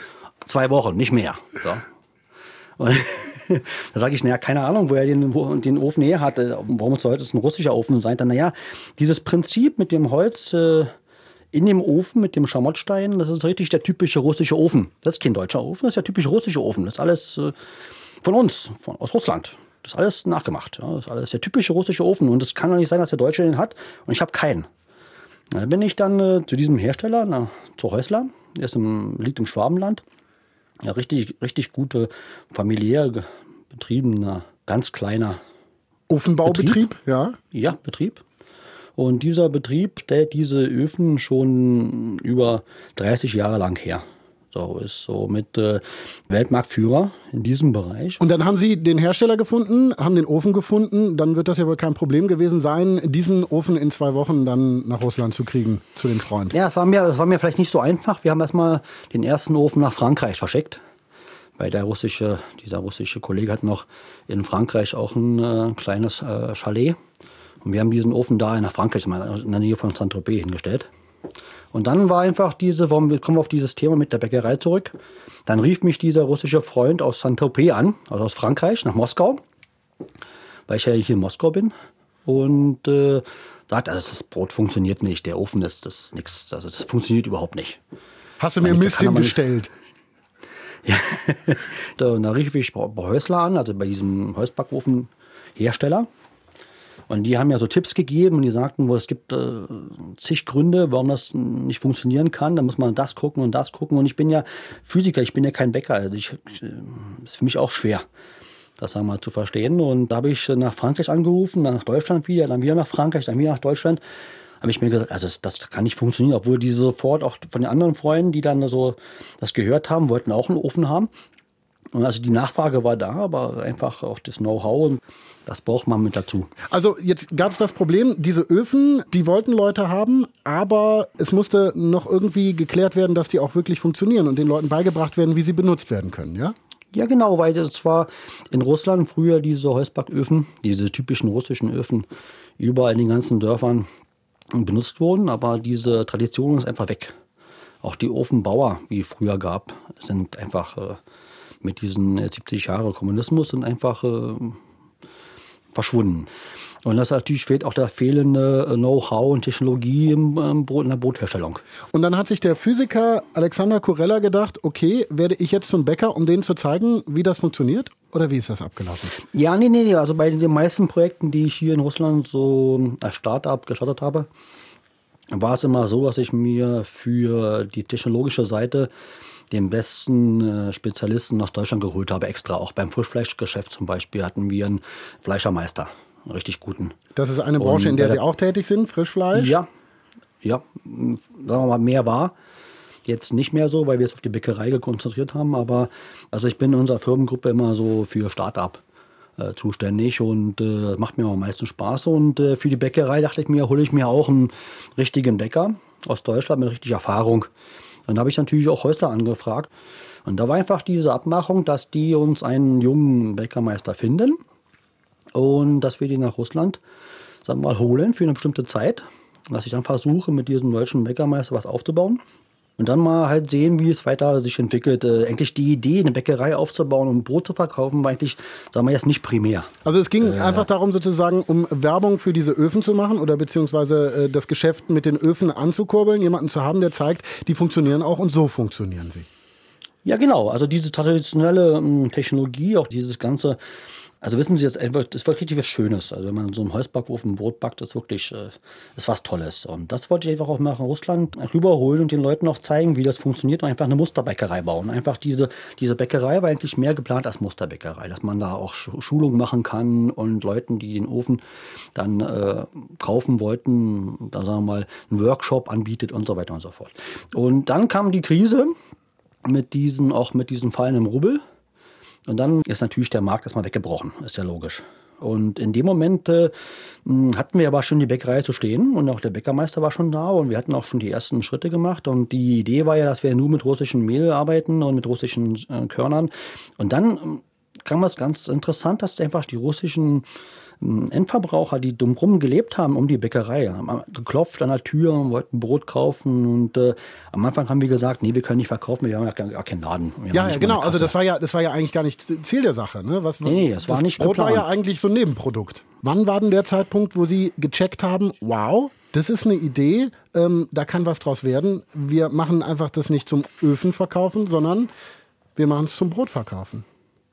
2 Wochen, nicht mehr. So. Und da sage ich, naja, keine Ahnung, wo er den Ofen her hatte. Warum sollte es ein russischer Ofen sein? Dann, naja, dieses Prinzip mit dem Holz in dem Ofen, mit dem Schamottstein, das ist richtig der typische russische Ofen. Das ist kein deutscher Ofen, das ist der typische russische Ofen. Das ist alles von uns, aus Russland. Das ist alles nachgemacht. Ja. Das ist alles der typische russische Ofen. Und es kann doch nicht sein, dass der Deutsche den hat und ich habe keinen. Da bin ich dann zu diesem Hersteller, zu Häusler, der liegt im Schwabenland. Ja, richtig, richtig gute, familiär betriebener, ganz kleiner Ofenbaubetrieb, ja? Ja, Betrieb. Und dieser Betrieb stellt diese Öfen schon über 30 Jahre lang her. So ist so mit Weltmarktführer in diesem Bereich. Und dann haben Sie den Hersteller gefunden, haben den Ofen gefunden. Dann wird das ja wohl kein Problem gewesen sein, diesen Ofen in 2 Wochen dann nach Russland zu kriegen, zu dem Freund. Ja, es war mir vielleicht nicht so einfach. Wir haben erstmal den ersten Ofen nach Frankreich verschickt. Weil dieser russische Kollege hat noch in Frankreich auch ein kleines Chalet. Und wir haben diesen Ofen da nach Frankreich, in der Nähe von Saint-Tropez, hingestellt. Und dann war einfach kommen wir auf dieses Thema mit der Bäckerei zurück. Dann rief mich dieser russische Freund aus Saint-Tropez an, also aus Frankreich, nach Moskau, weil ich ja hier in Moskau bin. Und sagt, also das Brot funktioniert nicht, der Ofen ist nichts, also das funktioniert überhaupt nicht. Hast du mir Mist hingestellt? Ja, da rief ich bei Häusler an, also bei diesem Holzbackofenhersteller. Und die haben ja so Tipps gegeben und die sagten, es gibt zig Gründe, warum das nicht funktionieren kann. Da muss man das gucken und das gucken. Und ich bin ja Physiker, ich bin ja kein Bäcker. Also ist für mich auch schwer, das einmal zu verstehen. Und da habe ich nach Frankreich angerufen, dann nach Deutschland wieder, dann wieder nach Frankreich, dann wieder nach Deutschland. Habe ich mir gesagt, also das kann nicht funktionieren, obwohl die sofort auch von den anderen Freunden, die dann so das gehört haben, wollten auch einen Ofen haben. Und also die Nachfrage war da, aber einfach auch das Know-how und das braucht man mit dazu. Also jetzt gab es das Problem, diese Öfen, die wollten Leute haben, aber es musste noch irgendwie geklärt werden, dass die auch wirklich funktionieren und den Leuten beigebracht werden, wie sie benutzt werden können, ja? Ja, genau, weil es war in Russland früher diese Holzbacköfen, diese typischen russischen Öfen, überall in den ganzen Dörfern benutzt wurden, aber diese Tradition ist einfach weg. Auch die Ofenbauer, wie es früher gab, sind einfach mit diesen 70 Jahren Kommunismus sind einfach verschwunden. Und das natürlich fehlt auch der fehlende Know-how und Technologie in der Brotherstellung. Und dann hat sich der Physiker Alexander Kurella gedacht, okay, werde ich jetzt zum Bäcker, um denen zu zeigen, wie das funktioniert? Oder wie ist das abgelaufen? Ja, nee. Also bei den meisten Projekten, die ich hier in Russland so als Start-up gestartet habe, war es immer so, dass ich mir für die technologische Seite den besten Spezialisten aus Deutschland geholt habe, extra. Auch beim Frischfleischgeschäft zum Beispiel hatten wir einen Fleischermeister, einen richtig guten. Das ist eine Branche, in der Sie auch tätig sind, Frischfleisch? Ja, sagen wir mal, mehr war. Jetzt nicht mehr so, weil wir es auf die Bäckerei konzentriert haben, aber also ich bin in unserer Firmengruppe immer so für Start-up zuständig und macht mir am meisten Spaß. Und für die Bäckerei dachte ich mir, hole ich mir auch einen richtigen Bäcker aus Deutschland mit richtig Erfahrung. Dann habe ich natürlich auch Häusler angefragt. Und da war einfach diese Abmachung, dass die uns einen jungen Bäckermeister finden und dass wir den nach Russland, sagen wir mal, holen für eine bestimmte Zeit. Und dass ich dann versuche, mit diesem deutschen Bäckermeister was aufzubauen. Und dann mal halt sehen, wie es weiter sich entwickelt. Eigentlich die Idee, eine Bäckerei aufzubauen und Brot zu verkaufen, war eigentlich, sagen wir jetzt, nicht primär. Also es ging einfach darum, sozusagen, um Werbung für diese Öfen zu machen oder beziehungsweise das Geschäft mit den Öfen anzukurbeln, jemanden zu haben, der zeigt, die funktionieren auch und so funktionieren sie. Ja, genau. Also diese traditionelle Technologie, auch dieses ganze, also wissen Sie jetzt, das ist wirklich was Schönes. Also wenn man in so einem Holzbackofen Brot backt, ist wirklich, ist was Tolles. Und das wollte ich einfach auch nach Russland rüberholen und den Leuten auch zeigen, wie das funktioniert und einfach eine Musterbäckerei bauen. Einfach diese Bäckerei war eigentlich mehr geplant als Musterbäckerei, dass man da auch Schulung machen kann und Leuten, die den Ofen dann kaufen wollten, da sagen wir mal, einen Workshop anbietet und so weiter und so fort. Und dann kam die Krise mit diesem fallenden Rubel. Und dann ist natürlich der Markt erstmal weggebrochen, ist ja logisch. Und in dem Moment hatten wir aber schon die Bäckerei zu stehen und auch der Bäckermeister war schon da und wir hatten auch schon die ersten Schritte gemacht. Und die Idee war ja, dass wir nur mit russischem Mehl arbeiten und mit russischen Körnern. Und dann kam was ganz interessant, dass einfach die russischen Endverbraucher, die drumherum gelebt haben, um die Bäckerei, haben geklopft an der Tür, wollten Brot kaufen und am Anfang haben wir gesagt, nee, wir können nicht verkaufen, wir haben ja gar keinen Laden. Ja, genau, also das war ja eigentlich gar nicht Ziel der Sache. Ne? Nee, das war nicht Brot geplant. war ja eigentlich so ein Nebenprodukt. Wann war denn der Zeitpunkt, wo Sie gecheckt haben, wow, das ist eine Idee, da kann was draus werden. Wir machen einfach das nicht zum Öfen verkaufen, sondern wir machen es zum Brot verkaufen.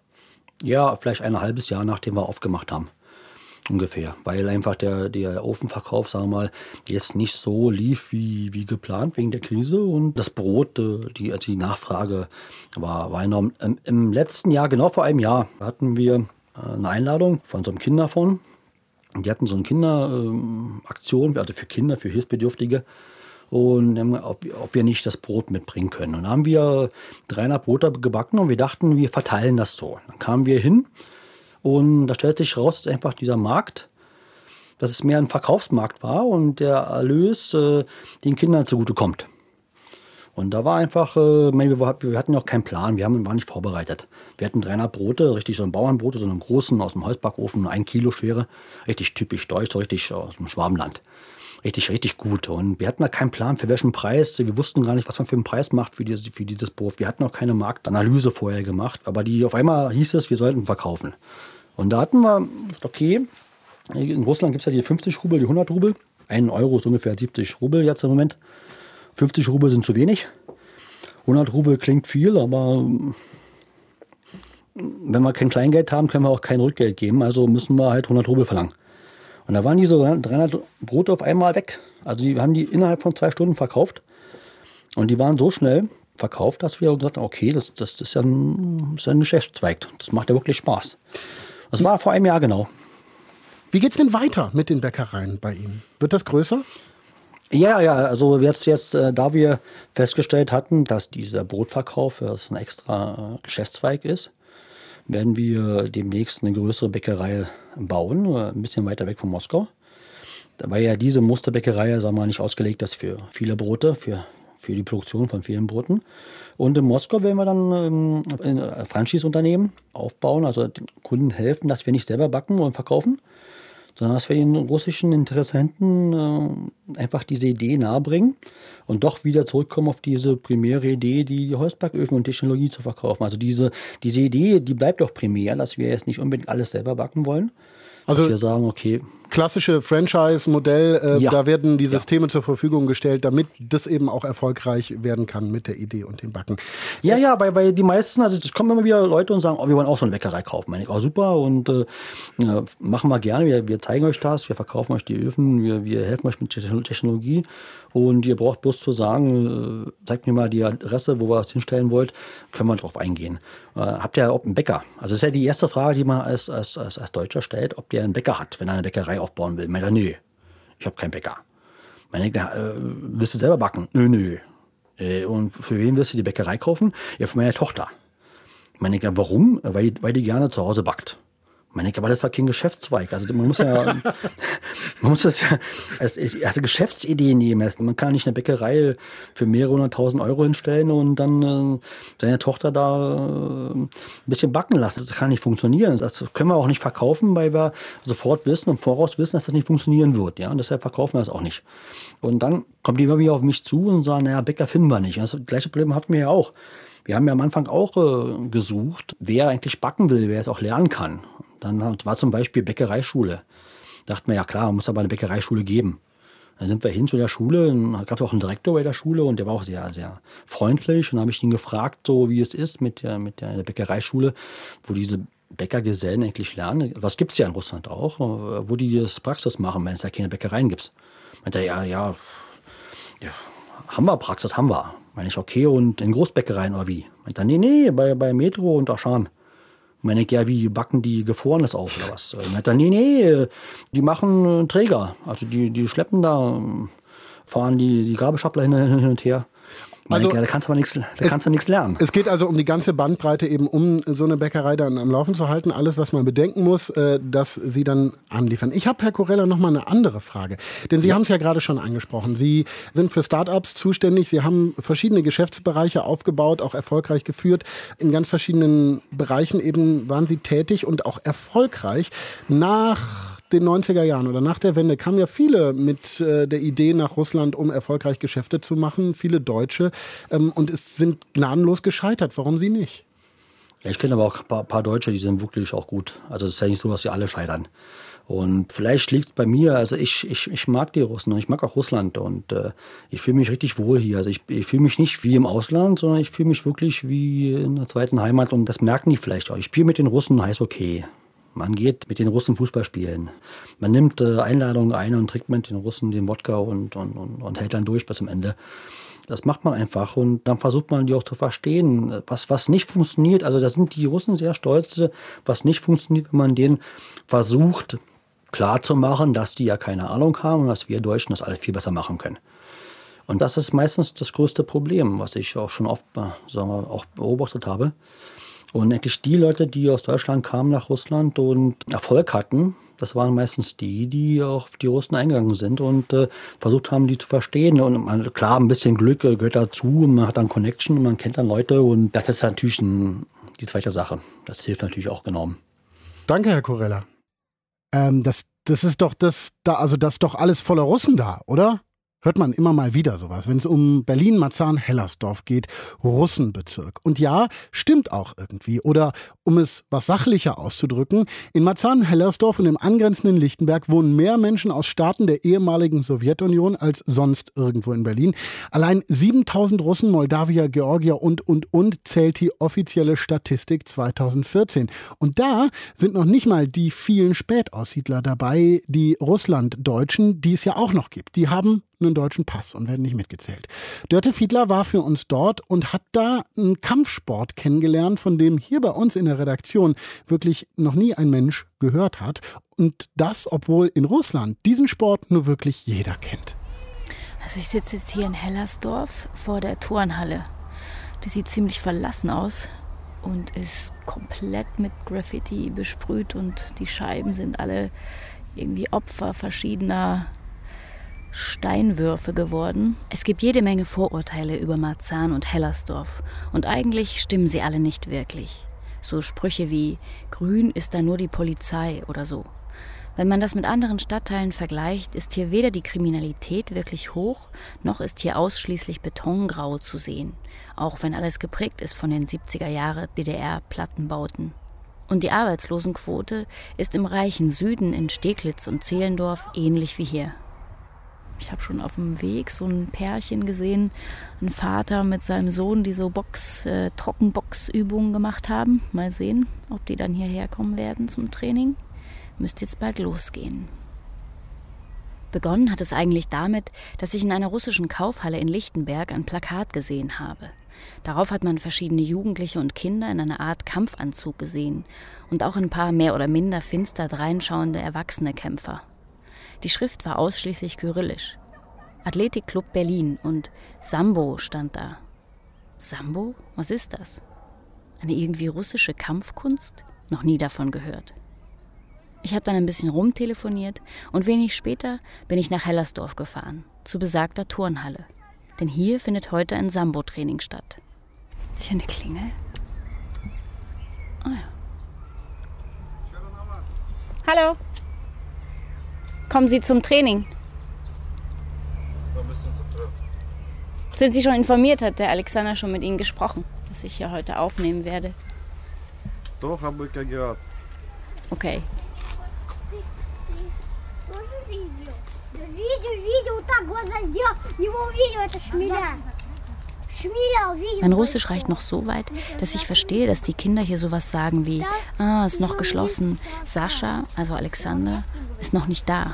Ja, vielleicht ein halbes Jahr, nachdem wir aufgemacht haben. Ungefähr, weil einfach der Ofenverkauf, sagen wir mal, jetzt nicht so lief wie geplant wegen der Krise und das Brot, die Nachfrage war enorm. Im letzten Jahr, genau vor einem Jahr, hatten wir eine Einladung von so einem Kinderfonds. Die hatten so eine Kinderaktion, also für Kinder, für Hilfsbedürftige. Und ob wir nicht das Brot mitbringen können. Und dann haben wir 300 Brote gebacken und wir dachten, wir verteilen das so. Dann kamen wir hin. Und da stellt sich raus, dass einfach dieser Markt, dass es mehr ein Verkaufsmarkt war und der Erlös den Kindern zugutekommt. Und da war einfach, wir hatten noch keinen Plan, wir waren nicht vorbereitet. Wir hatten 300 Brote, richtig so ein Bauernbrot, so einen großen aus dem Holzbackofen, 1 Kilo schwere, richtig typisch deutsch, so richtig aus dem Schwabenland. Richtig, richtig gut. Und wir hatten da keinen Plan, für welchen Preis. Wir wussten gar nicht, was man für einen Preis macht für dieses Brot. Wir hatten auch keine Marktanalyse vorher gemacht. Aber auf einmal hieß es, wir sollten verkaufen. Und da hatten wir, okay, in Russland gibt es ja die 50 Rubel, die 100 Rubel. 1 Euro ist ungefähr 70 Rubel jetzt im Moment. 50 Rubel sind zu wenig. 100 Rubel klingt viel, aber wenn wir kein Kleingeld haben, können wir auch kein Rückgeld geben. Also müssen wir halt 100 Rubel verlangen. Und da waren diese 300 Brote auf einmal weg. Also die haben die innerhalb von 2 Stunden verkauft. Und die waren so schnell verkauft, dass wir gesagt haben, okay, das ist ja ein Geschäftszweig. Das macht ja wirklich Spaß. Das war vor einem Jahr genau. Wie geht's denn weiter mit den Bäckereien bei Ihnen? Wird das größer? Ja, also jetzt, da wir festgestellt hatten, dass dieser Brotverkauf ein extra Geschäftszweig ist, werden wir demnächst eine größere Bäckerei bauen, ein bisschen weiter weg von Moskau. Da war ja diese Musterbäckerei, sagen wir mal, nicht ausgelegt, das für viele Brote, für die Produktion von vielen Broten. Und in Moskau werden wir dann ein Franchise-Unternehmen aufbauen, also den Kunden helfen, dass wir nicht selber backen und verkaufen, sondern dass wir den russischen Interessenten einfach diese Idee nahebringen und doch wieder zurückkommen auf diese primäre Idee, die Holzbacköfen und Technologie zu verkaufen. Also diese Idee, die bleibt doch primär, dass wir jetzt nicht unbedingt alles selber backen wollen. Also dass wir sagen, okay, klassische Franchise-Modell, da werden die Systeme zur Verfügung gestellt, damit das eben auch erfolgreich werden kann mit der Idee und dem Backen. Ja, weil die meisten, also es kommen immer wieder Leute und sagen, wir wollen auch so eine Bäckerei kaufen. Meine ich, super und machen wir gerne, wir zeigen euch das, wir verkaufen euch die Öfen, wir helfen euch mit Technologie und ihr braucht bloß zu sagen, zeigt mir mal die Adresse, wo ihr das hinstellen wollt, können wir drauf eingehen. Habt ihr überhaupt einen Bäcker? Also das ist ja die erste Frage, die man als Deutscher stellt, ob der einen Bäcker hat, wenn er eine Bäckerei aufbauen will. Meint er, nö, ich habe keinen Bäcker. Meint er, willst du selber backen? Nö. Und für wen wirst du die Bäckerei kaufen? Ja, für meine Tochter. Meine ich, warum? Weil die gerne zu Hause backt. Meine ich, aber das ist ja kein Geschäftszweig. Also man muss das ja als Geschäftsidee nehmen. Man kann nicht eine Bäckerei für mehrere 100.000 Euro hinstellen und dann seine Tochter da ein bisschen backen lassen. Das kann nicht funktionieren. Das können wir auch nicht verkaufen, weil wir sofort wissen und voraus wissen, dass das nicht funktionieren wird. Ja? Und deshalb verkaufen wir das auch nicht. Und dann kommen die immer wieder auf mich zu und sagen, naja, Bäcker finden wir nicht. Das gleiche Problem hatten wir ja auch. Wir haben ja am Anfang auch gesucht, wer eigentlich backen will, wer es auch lernen kann. Dann war zum Beispiel Bäckereischule. Dachten wir, ja klar, muss aber eine Bäckereischule geben. Dann sind wir hin zu der Schule, und gab es auch einen Direktor bei der Schule und der war auch sehr, sehr freundlich. Und dann habe ich ihn gefragt, so wie es ist mit der Bäckereischule, wo diese Bäckergesellen eigentlich lernen. Was gibt es ja in Russland auch, wo die das Praxis machen, wenn es da keine Bäckereien gibt. Meint er, ja, haben wir Praxis, haben wir. Meine ich, okay, und in Großbäckereien oder wie? Meint er, nee, bei Metro und Aschan. Meine ich, ja, wie backen die Gefrorenes auf oder was? Meint er, nee, die machen Träger. Also die schleppen da, fahren die Gabelstapler hin und her. Also, da kannst du nichts lernen. Es geht also um die ganze Bandbreite, eben um so eine Bäckerei dann am Laufen zu halten. Alles, was man bedenken muss, dass Sie dann anliefern. Ich habe, Herr Kurella, noch mal eine andere Frage. Denn Sie haben es ja gerade schon angesprochen. Sie sind für Start-ups zuständig. Sie haben verschiedene Geschäftsbereiche aufgebaut, auch erfolgreich geführt. In ganz verschiedenen Bereichen eben waren Sie tätig und auch erfolgreich. Nach den 90er Jahren oder nach der Wende kamen ja viele mit der Idee nach Russland, um erfolgreich Geschäfte zu machen, viele Deutsche, und es sind gnadenlos gescheitert. Warum Sie nicht? Ja, ich kenne aber auch ein paar Deutsche, die sind wirklich auch gut. Also es ist ja nicht so, dass sie alle scheitern. Und vielleicht liegt es bei mir, also ich mag die Russen und ich mag auch Russland und ich fühle mich richtig wohl hier. Also ich fühle mich nicht wie im Ausland, sondern ich fühle mich wirklich wie in der zweiten Heimat und das merken die vielleicht auch. Ich spiele mit den Russen Eishockey. Man geht mit den Russen Fußball spielen. Man nimmt Einladungen ein und trinkt mit den Russen den Wodka und hält dann durch bis zum Ende. Das macht man einfach und dann versucht man die auch zu verstehen, was nicht funktioniert. Also da sind die Russen sehr stolz, was nicht funktioniert, wenn man denen versucht klarzumachen, dass die ja keine Ahnung haben und dass wir Deutschen das alles viel besser machen können. Und das ist meistens das größte Problem, was ich auch schon oft auch beobachtet habe. Und eigentlich die Leute, die aus Deutschland kamen nach Russland und Erfolg hatten, das waren meistens die auch auf die Russen eingegangen sind und versucht haben, die zu verstehen. Und klar, ein bisschen Glück gehört dazu. Und man hat dann Connection und man kennt dann Leute. Und das ist natürlich die zweite Sache. Das hilft natürlich auch enorm. Danke, Herr Kurella. Das ist doch das ist doch alles voller Russen da, oder? Hört man immer mal wieder sowas, wenn es um Berlin-Marzahn-Hellersdorf geht, Russenbezirk. Und ja, stimmt auch irgendwie. Oder um es was sachlicher auszudrücken, in Marzahn-Hellersdorf und im angrenzenden Lichtenberg wohnen mehr Menschen aus Staaten der ehemaligen Sowjetunion als sonst irgendwo in Berlin. Allein 7.000 Russen, Moldawier, Georgier und zählt die offizielle Statistik 2014. Und da sind noch nicht mal die vielen Spätaussiedler dabei, die Russlanddeutschen, die es ja auch noch gibt. Die haben einen deutschen Pass und werden nicht mitgezählt. Dörte Fiedler war für uns dort und hat da einen Kampfsport kennengelernt, von dem hier bei uns in der Redaktion wirklich noch nie ein Mensch gehört hat. Und das, obwohl in Russland diesen Sport nur wirklich jeder kennt. Also ich sitze jetzt hier in Hellersdorf vor der Turnhalle. Die sieht ziemlich verlassen aus und ist komplett mit Graffiti besprüht und die Scheiben sind alle irgendwie Opfer verschiedener Steinwürfe geworden. Es gibt jede Menge Vorurteile über Marzahn und Hellersdorf und eigentlich stimmen sie alle nicht wirklich. So Sprüche wie grün ist da nur die Polizei oder so. Wenn man das mit anderen Stadtteilen vergleicht, ist hier weder die Kriminalität wirklich hoch, noch ist hier ausschließlich Betongrau zu sehen, auch wenn alles geprägt ist von den 70er Jahre DDR-Plattenbauten. Und die Arbeitslosenquote ist im reichen Süden in Steglitz und Zehlendorf ähnlich wie hier. Ich habe schon auf dem Weg so ein Pärchen gesehen, ein Vater mit seinem Sohn, die so Trockenboxübungen gemacht haben. Mal sehen, ob die dann hierher kommen werden zum Training. Müsste jetzt bald losgehen. Begonnen hat es eigentlich damit, dass ich in einer russischen Kaufhalle in Lichtenberg ein Plakat gesehen habe. Darauf hat man verschiedene Jugendliche und Kinder in einer Art Kampfanzug gesehen und auch ein paar mehr oder minder finster dreinschauende erwachsene Kämpfer. Die Schrift war ausschließlich kyrillisch. Athletikclub Berlin und Sambo stand da. Sambo? Was ist das? Eine irgendwie russische Kampfkunst? Noch nie davon gehört. Ich habe dann ein bisschen rumtelefoniert und wenig später bin ich nach Hellersdorf gefahren, zu besagter Turnhalle. Denn hier findet heute ein Sambo-Training statt. Ist hier eine Klingel? Ah ja. Hallo. Kommen Sie zum Training? Sind Sie schon informiert? Hat der Alexander schon mit Ihnen gesprochen, dass ich hier heute aufnehmen werde? Doch, habe ich gehört. Okay. Mein Russisch reicht noch so weit, dass ich verstehe, dass die Kinder hier sowas sagen wie ist noch geschlossen, Sascha, also Alexander, ist noch nicht da.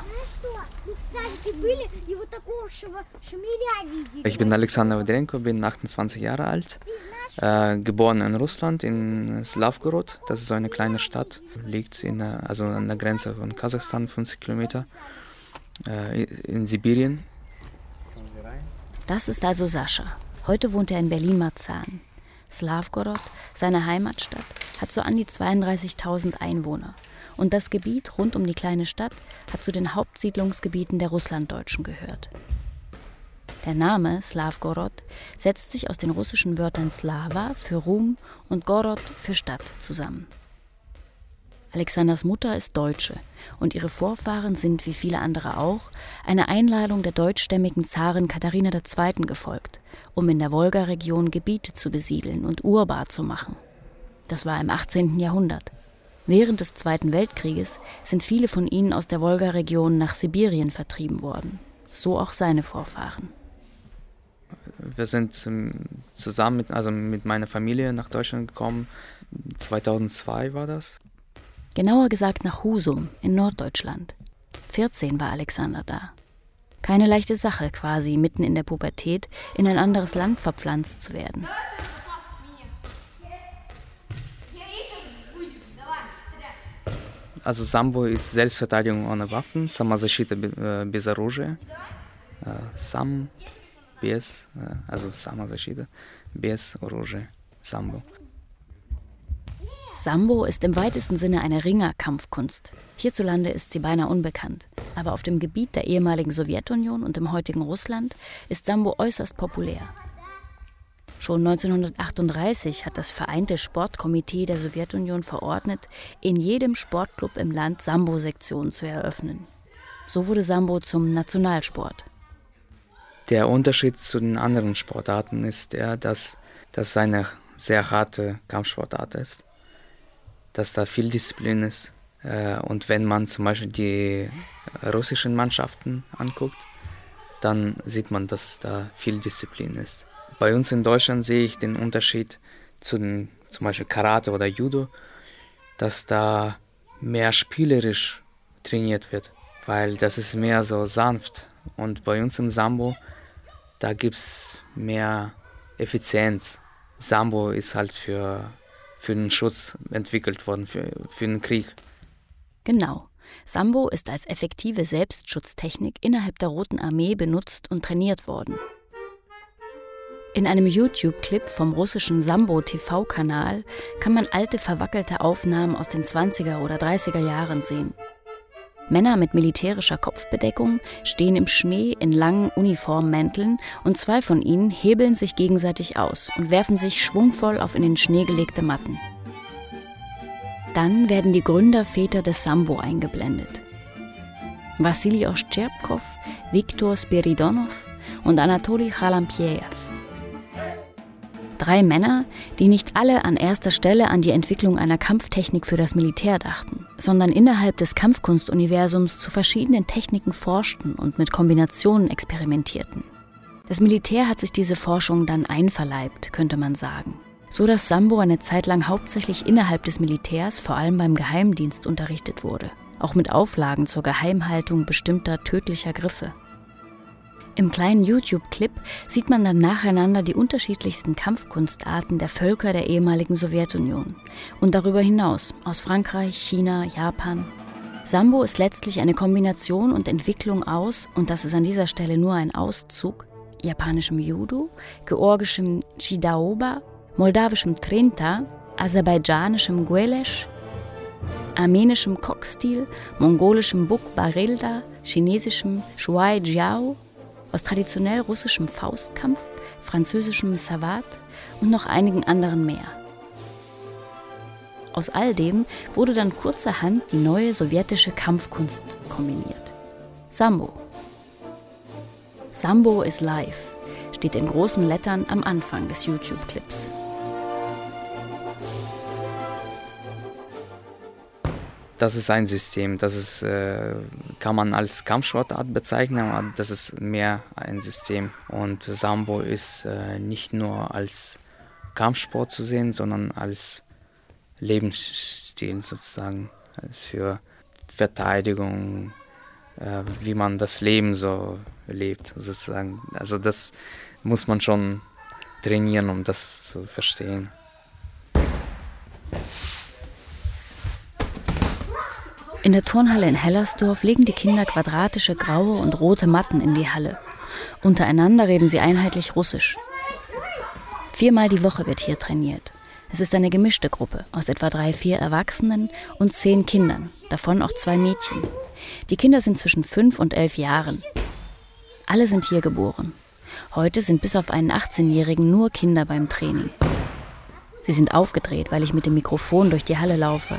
Ich bin Alexander Wodrenko, bin 28 Jahre alt, geboren in Russland, in Slawgorod. Das ist so eine kleine Stadt, liegt an der Grenze von Kasachstan, 50 Kilometer, in Sibirien. Das ist also Sascha. Heute wohnt er in Berlin-Marzahn. Slawgorod, seine Heimatstadt, hat so an die 32.000 Einwohner. Und das Gebiet rund um die kleine Stadt hat zu den Hauptsiedlungsgebieten der Russlanddeutschen gehört. Der Name Slawgorod setzt sich aus den russischen Wörtern Slava für Ruhm und Gorod für Stadt zusammen. Alexanders Mutter ist Deutsche und ihre Vorfahren sind, wie viele andere auch, einer Einladung der deutschstämmigen Zarin Katharina II. Gefolgt, um in der Wolga-Region Gebiete zu besiedeln und urbar zu machen. Das war im 18. Jahrhundert. Während des Zweiten Weltkrieges sind viele von ihnen aus der Wolga-Region nach Sibirien vertrieben worden. So auch seine Vorfahren. Wir sind zusammen mit meiner Familie nach Deutschland gekommen. 2002 war das. Genauer gesagt nach Husum in Norddeutschland. 14 war Alexander da. Keine leichte Sache, quasi mitten in der Pubertät in ein anderes Land verpflanzt zu werden. Also Sambo ist Selbstverteidigung ohne Waffen, Самозащита без оружия. Sam, без, also Самозащита без оружия, Sambo. Sambo ist im weitesten Sinne eine Ringerkampfkunst. Hierzulande ist sie beinahe unbekannt. Aber auf dem Gebiet der ehemaligen Sowjetunion und im heutigen Russland ist Sambo äußerst populär. Schon 1938 hat das Vereinte Sportkomitee der Sowjetunion verordnet, in jedem Sportclub im Land Sambo-Sektionen zu eröffnen. So wurde Sambo zum Nationalsport. Der Unterschied zu den anderen Sportarten ist dass es eine sehr harte Kampfsportart ist. Dass da viel Disziplin ist. Und wenn man zum Beispiel die russischen Mannschaften anguckt, dann sieht man, dass da viel Disziplin ist. Bei uns in Deutschland sehe ich den Unterschied zu den, zum Beispiel Karate oder Judo, dass da mehr spielerisch trainiert wird, weil das ist mehr so sanft. Und bei uns im Sambo, da gibt es mehr Effizienz. Sambo ist halt für den Schutz entwickelt worden, für den Krieg. Genau. Sambo ist als effektive Selbstschutztechnik innerhalb der Roten Armee benutzt und trainiert worden. In einem YouTube-Clip vom russischen Sambo-TV-Kanal kann man alte, verwackelte Aufnahmen aus den 20er oder 30er Jahren sehen. Männer mit militärischer Kopfbedeckung stehen im Schnee in langen Uniformmänteln und 2 von ihnen hebeln sich gegenseitig aus und werfen sich schwungvoll auf in den Schnee gelegte Matten. Dann werden die Gründerväter des Sambo eingeblendet. Wassili Oschtschepkow, Viktor Spiridonov und Anatoli Chalampiejew. 3 Männer, die nicht nicht alle an erster Stelle an die Entwicklung einer Kampftechnik für das Militär dachten, sondern innerhalb des Kampfkunstuniversums zu verschiedenen Techniken forschten und mit Kombinationen experimentierten. Das Militär hat sich diese Forschung dann einverleibt, könnte man sagen. So dass Sambo eine Zeit lang hauptsächlich innerhalb des Militärs, vor allem beim Geheimdienst, unterrichtet wurde. Auch mit Auflagen zur Geheimhaltung bestimmter tödlicher Griffe. Im kleinen YouTube-Clip sieht man dann nacheinander die unterschiedlichsten Kampfkunstarten der Völker der ehemaligen Sowjetunion. Und darüber hinaus, aus Frankreich, China, Japan. Sambo ist letztlich eine Kombination und Entwicklung aus, und das ist an dieser Stelle nur ein Auszug, japanischem Judo, georgischem Chidaoba, moldawischem Trinta, aserbaidschanischem Guelesh, armenischem Kokstil, mongolischem Buk Barilda, chinesischem Shuai Jiao, aus traditionell russischem Faustkampf, französischem Savate und noch einigen anderen mehr. Aus all dem wurde dann kurzerhand die neue sowjetische Kampfkunst kombiniert. Sambo. Sambo is live steht in großen Lettern am Anfang des YouTube-Clips. Das ist ein System, kann man als Kampfsportart bezeichnen, aber das ist mehr ein System. Und Sambo ist nicht nur als Kampfsport zu sehen, sondern als Lebensstil sozusagen für Verteidigung, wie man das Leben so lebt sozusagen. Also das muss man schon trainieren, um das zu verstehen. In der Turnhalle in Hellersdorf legen die Kinder quadratische graue und rote Matten in die Halle. Untereinander reden sie einheitlich Russisch. 4-mal die Woche wird hier trainiert. Es ist eine gemischte Gruppe aus etwa 3-4 Erwachsenen und 10 Kindern, davon auch 2 Mädchen. Die Kinder sind zwischen 5 und 11 Jahren. Alle sind hier geboren. Heute sind bis auf einen 18-Jährigen nur Kinder beim Training. Sie sind aufgedreht, weil ich mit dem Mikrofon durch die Halle laufe.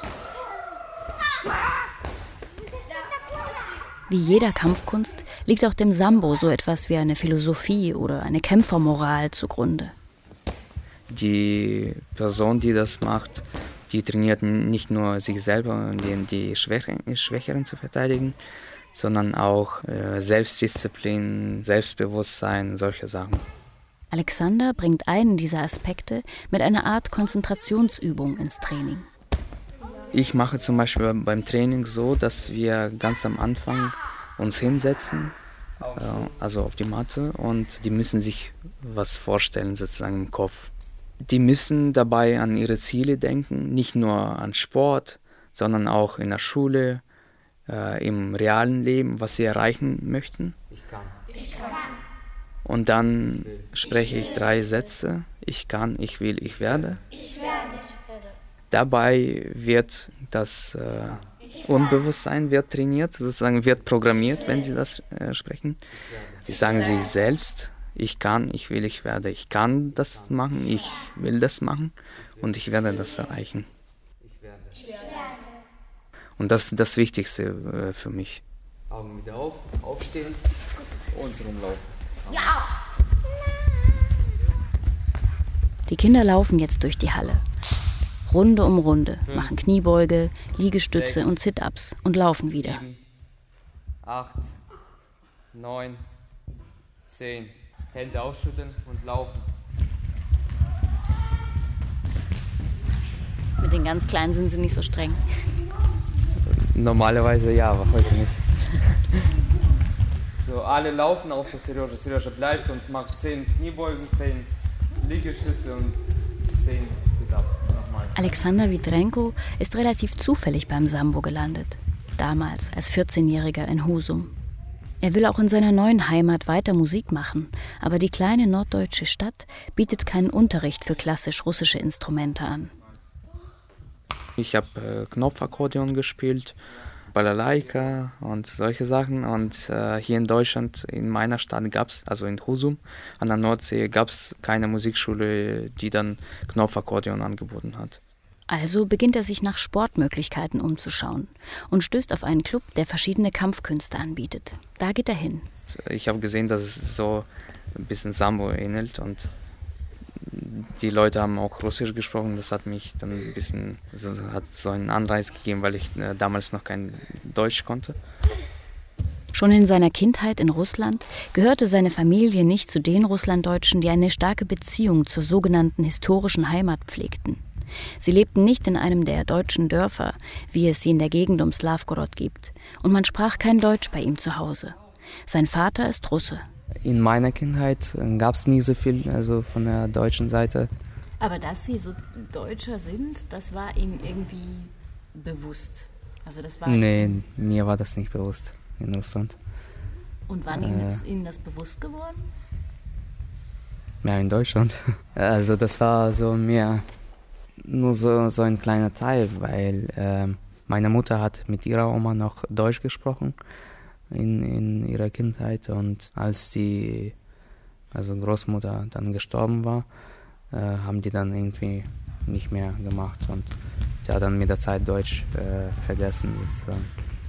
Wie jeder Kampfkunst liegt auch dem Sambo so etwas wie eine Philosophie oder eine Kämpfermoral zugrunde. Die Person, die das macht, die trainiert nicht nur sich selber, die Schwächeren zu verteidigen, sondern auch Selbstdisziplin, Selbstbewusstsein, solche Sachen. Alexander bringt einen dieser Aspekte mit einer Art Konzentrationsübung ins Training. Ich mache zum Beispiel beim Training so, dass wir ganz am Anfang uns hinsetzen, also auf die Matte, und die müssen sich was vorstellen, sozusagen im Kopf. Die müssen dabei an ihre Ziele denken, nicht nur an Sport, sondern auch in der Schule, im realen Leben, was sie erreichen möchten. Ich kann. Und dann spreche ich 3 Sätze. Ich kann, ich will, ich werde. Dabei wird das Unbewusstsein wird trainiert, sozusagen wird programmiert, wenn sie das sprechen. Sie sagen sich selbst, ich kann, ich will, ich werde. Ich kann das machen, ich will das machen und ich werde das erreichen. Und das ist das Wichtigste für mich. Augen wieder auf, aufstehen und rumlaufen. Ja! Die Kinder laufen jetzt durch die Halle. Runde um Runde, machen Kniebeuge, Liegestütze 6, und Sit-Ups und laufen wieder. 7, 8, 9, 10. Hände ausschütteln und laufen. Mit den ganz Kleinen sind sie nicht so streng. Normalerweise ja, aber heute nicht. So, alle laufen, außer Serioja. Serioja bleibt und macht 10 Kniebeugen, 10 Liegestütze und 10 Sit-Ups. Alexander Vitrenko ist relativ zufällig beim Sambo gelandet. Damals als 14-Jähriger in Husum. Er will auch in seiner neuen Heimat weiter Musik machen, aber die kleine norddeutsche Stadt bietet keinen Unterricht für klassisch russische Instrumente an. Ich habe Knopfakkordeon gespielt, Balalaika und solche Sachen. Und hier in Deutschland, in meiner Stadt gab es, also in Husum an der Nordsee, gab es keine Musikschule, die dann Knopfakkordeon angeboten hat. Also beginnt er sich nach Sportmöglichkeiten umzuschauen und stößt auf einen Club, der verschiedene Kampfkünste anbietet. Da geht er hin. Ich habe gesehen, dass es so ein bisschen Sambo ähnelt und die Leute haben auch Russisch gesprochen. Das hat mich dann ein bisschen hat so einen Anreiz gegeben, weil ich damals noch kein Deutsch konnte. Schon in seiner Kindheit in Russland gehörte seine Familie nicht zu den Russlanddeutschen, die eine starke Beziehung zur sogenannten historischen Heimat pflegten. Sie lebten nicht in einem der deutschen Dörfer, wie es sie in der Gegend um Slavgorod gibt. Und man sprach kein Deutsch bei ihm zu Hause. Sein Vater ist Russe. In meiner Kindheit gab es nie so viel, also von der deutschen Seite. Aber dass Sie so Deutscher sind, das war Ihnen irgendwie bewusst? Also das war Nee, mir war das nicht bewusst in Russland. Und wann ist Ihnen das bewusst geworden? Ja, in Deutschland. Also das war so mehr nur so ein kleiner Teil, weil meine Mutter hat mit ihrer Oma noch Deutsch gesprochen in ihrer Kindheit, und als die Großmutter dann gestorben war, haben die dann irgendwie nicht mehr gemacht, und sie hat dann mit der Zeit Deutsch vergessen sozusagen.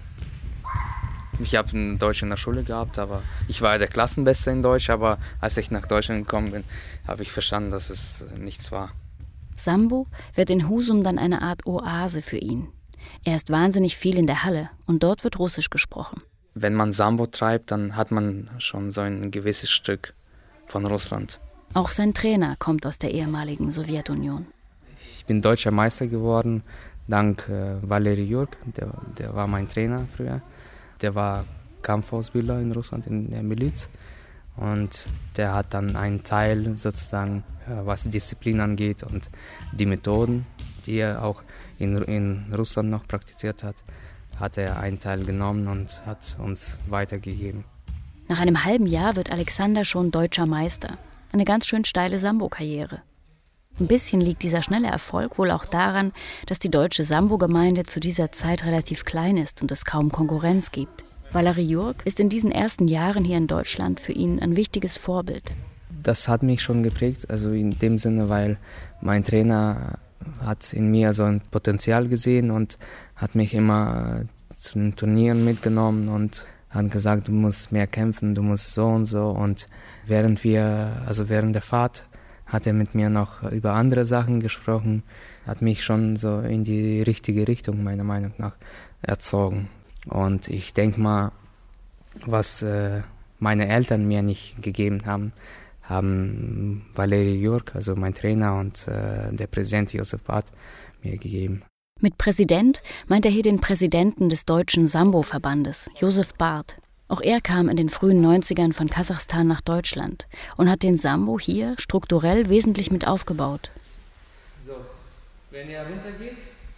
Ich habe Deutsch in der Schule gehabt, aber ich war der Klassenbeste in Deutsch, aber als ich nach Deutschland gekommen bin, habe ich verstanden, dass es nichts war. Sambo wird in Husum dann eine Art Oase für ihn. Er ist wahnsinnig viel in der Halle und dort wird Russisch gesprochen. Wenn man Sambo treibt, dann hat man schon so ein gewisses Stück von Russland. Auch sein Trainer kommt aus der ehemaligen Sowjetunion. Ich bin deutscher Meister geworden, dank Valeri Jurk, der war mein Trainer früher. Der war Kampfausbilder in Russland in der Miliz, und der hat dann einen Teil sozusagen, was Disziplin angeht und die Methoden, die er auch in Russland noch praktiziert hat er einen Teil genommen und hat uns weitergegeben. Nach einem halben Jahr wird Alexander schon deutscher Meister. Eine ganz schön steile Sambo-Karriere. Ein bisschen liegt dieser schnelle Erfolg wohl auch daran, dass die deutsche Sambo-Gemeinde zu dieser Zeit relativ klein ist und es kaum Konkurrenz gibt. Valeri Jurk ist in diesen ersten Jahren hier in Deutschland für ihn ein wichtiges Vorbild. Das hat mich schon geprägt, also in dem Sinne, weil mein Trainer hat in mir so ein Potenzial gesehen und hat mich immer zu den Turnieren mitgenommen und hat gesagt, du musst mehr kämpfen, du musst so und so. Und während der Fahrt hat er mit mir noch über andere Sachen gesprochen, hat mich schon so in die richtige Richtung, meiner Meinung nach, erzogen. Und ich denke mal, was meine Eltern mir nicht gegeben haben, haben Valeri Jurk, also mein Trainer, und der Präsident Josef Barth mir gegeben. Mit Präsident meint er hier den Präsidenten des deutschen Sambo-Verbandes, Josef Barth. Auch er kam in den frühen 90ern von Kasachstan nach Deutschland und hat den Sambo hier strukturell wesentlich mit aufgebaut. So, wenn ihr runtergeht,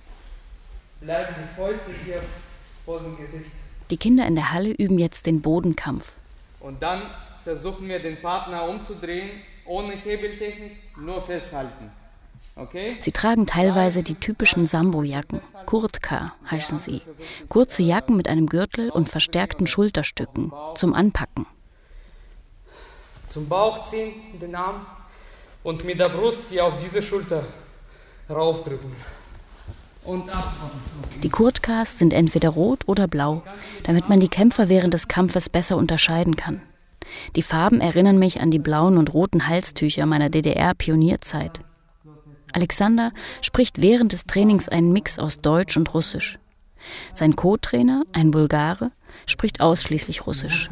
bleiben die Fäuste hier vor dem Gesicht. Die Kinder in der Halle üben jetzt den Bodenkampf. Und dann versuchen wir, den Partner umzudrehen, ohne Hebeltechnik, nur festhalten. Okay? Sie tragen teilweise die typischen Sambo-Jacken, Kurtka heißen sie. Kurze Jacken mit einem Gürtel und verstärkten Schulterstücken zum Anpacken. Zum Bauch ziehen, den Arm, und mit der Brust hier auf diese Schulter raufdrücken. Und abfahren. Die Kurtkas sind entweder rot oder blau, damit man die Kämpfer während des Kampfes besser unterscheiden kann. Die Farben erinnern mich an die blauen und roten Halstücher meiner DDR-Pionierzeit. Alexander spricht während des Trainings einen Mix aus Deutsch und Russisch. Sein Co-Trainer, ein Bulgare, spricht ausschließlich Russisch.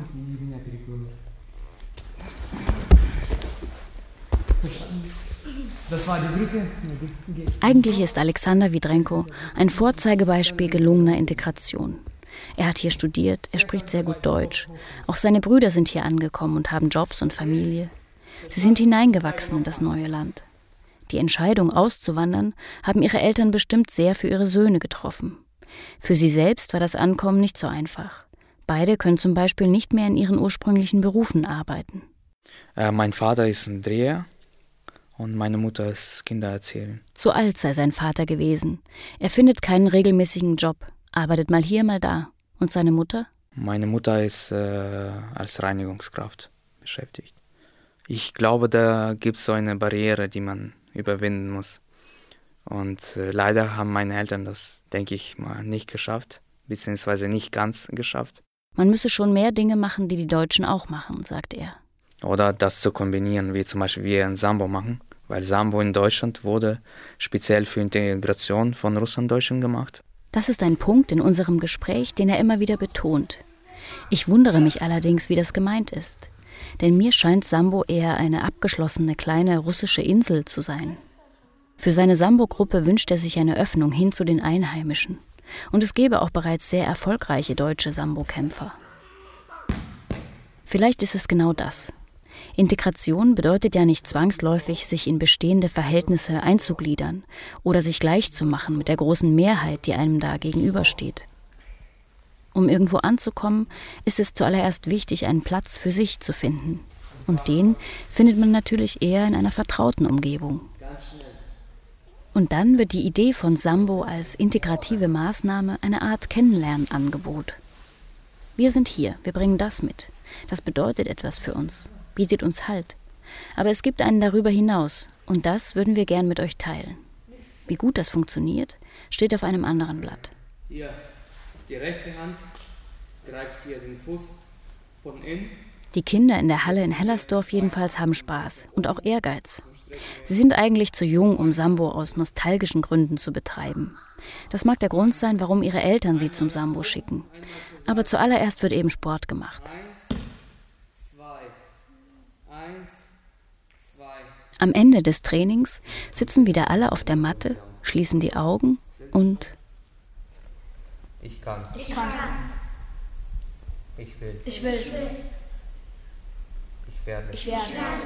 Das war die Brücke. Eigentlich ist Alexander Widrenko ein Vorzeigebeispiel gelungener Integration. Er hat hier studiert, er spricht sehr gut Deutsch. Auch seine Brüder sind hier angekommen und haben Jobs und Familie. Sie sind hineingewachsen in das neue Land. Die Entscheidung auszuwandern haben ihre Eltern bestimmt sehr für ihre Söhne getroffen. Für sie selbst war das Ankommen nicht so einfach. Beide können zum Beispiel nicht mehr in ihren ursprünglichen Berufen arbeiten. Mein Vater ist ein Dreher und meine Mutter ist Kindererzählerin. Zu alt sei sein Vater gewesen. Er findet keinen regelmäßigen Job, arbeitet mal hier, mal da. Und seine Mutter? Meine Mutter ist als Reinigungskraft beschäftigt. Ich glaube, da gibt es so eine Barriere, die man überwinden muss. Und leider haben meine Eltern das, denke ich mal, nicht geschafft, beziehungsweise nicht ganz geschafft. Man müsse schon mehr Dinge machen, die die Deutschen auch machen, sagt er. Oder das zu kombinieren, wie zum Beispiel wir in Sambo machen, weil Sambo in Deutschland wurde speziell für Integration von Russlanddeutschen gemacht. Das ist ein Punkt in unserem Gespräch, den er immer wieder betont. Ich wundere mich allerdings, wie das gemeint ist. Denn mir scheint Sambo eher eine abgeschlossene kleine russische Insel zu sein. Für seine Sambo-Gruppe wünscht er sich eine Öffnung hin zu den Einheimischen. Und es gäbe auch bereits sehr erfolgreiche deutsche Sambo-Kämpfer. Vielleicht ist es genau das. Integration bedeutet ja nicht zwangsläufig, sich in bestehende Verhältnisse einzugliedern oder sich gleichzumachen mit der großen Mehrheit, die einem da gegenübersteht. Um irgendwo anzukommen, ist es zuallererst wichtig, einen Platz für sich zu finden. Und den findet man natürlich eher in einer vertrauten Umgebung. Und dann wird die Idee von Sambo als integrative Maßnahme eine Art Kennenlernangebot. Wir sind hier, wir bringen das mit. Das bedeutet etwas für uns, bietet uns Halt. Aber es gibt einen darüber hinaus und das würden wir gern mit euch teilen. Wie gut das funktioniert, steht auf einem anderen Blatt. Hier, die rechte Hand greift hier den Fuß von innen. Die Kinder in der Halle in Hellersdorf jedenfalls haben Spaß und auch Ehrgeiz. Sie sind eigentlich zu jung, um Sambo aus nostalgischen Gründen zu betreiben. Das mag der Grund sein, warum ihre Eltern sie zum Sambo schicken. Aber zuallererst wird eben Sport gemacht. Am Ende des Trainings sitzen wieder alle auf der Matte, schließen die Augen und... Ich kann. Ich kann. Ich will. Ich will. Ich werde. Ich werde.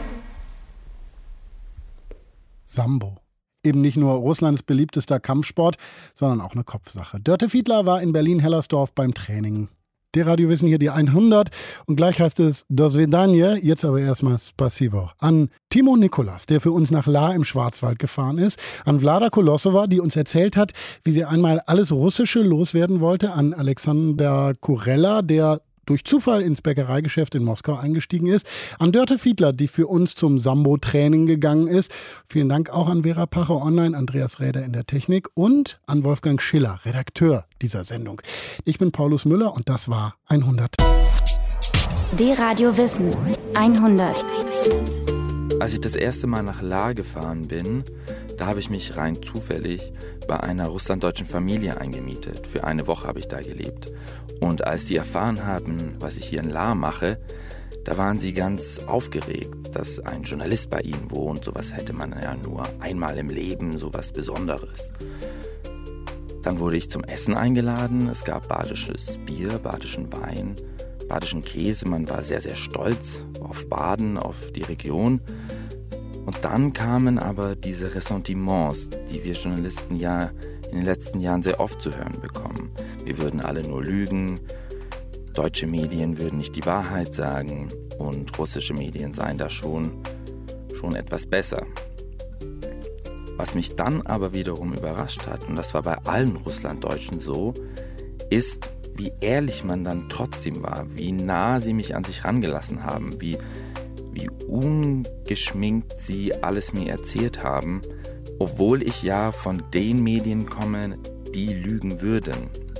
Sambo. Eben nicht nur Russlands beliebtester Kampfsport, sondern auch eine Kopfsache. Dörte Fiedler war in Berlin-Hellersdorf beim Training. Der Radiowissen hier die 100 und gleich heißt es Do svidaniya, jetzt aber erstmal Spasibo. An Timo Nikolas, der für uns nach Lahr im Schwarzwald gefahren ist, an Vlada Kolosova, die uns erzählt hat, wie sie einmal alles Russische loswerden wollte, an Alexander Kurella, der durch Zufall ins Bäckereigeschäft in Moskau eingestiegen ist, an Dörte Fiedler, die für uns zum Sambo-Training gegangen ist. Vielen Dank auch an Vera Pache Online, Andreas Räder in der Technik und an Wolfgang Schiller, Redakteur dieser Sendung. Ich bin Paulus Müller und das war 100. D-Radio Wissen 100. Als ich das erste Mal nach Lahr gefahren bin, da habe ich mich rein zufällig bei einer russlanddeutschen Familie eingemietet. Für eine Woche habe ich da gelebt. Und als die erfahren haben, was ich hier in Lahr mache, da waren sie ganz aufgeregt, dass ein Journalist bei ihnen wohnt. Sowas hätte man ja nur einmal im Leben, sowas Besonderes. Dann wurde ich zum Essen eingeladen. Es gab badisches Bier, badischen Wein, badischen Käse. Man war sehr, sehr stolz auf Baden, auf die Region. Und dann kamen aber diese Ressentiments, die wir Journalisten ja in den letzten Jahren sehr oft zu hören bekommen. Wir würden alle nur lügen, deutsche Medien würden nicht die Wahrheit sagen und russische Medien seien da schon etwas besser. Was mich dann aber wiederum überrascht hat, und das war bei allen Russlanddeutschen so, ist, wie ehrlich man dann trotzdem war, wie nah sie mich an sich rangelassen haben, wie ungeschminkt sie alles mir erzählt haben, obwohl ich ja von den Medien komme, die lügen würden.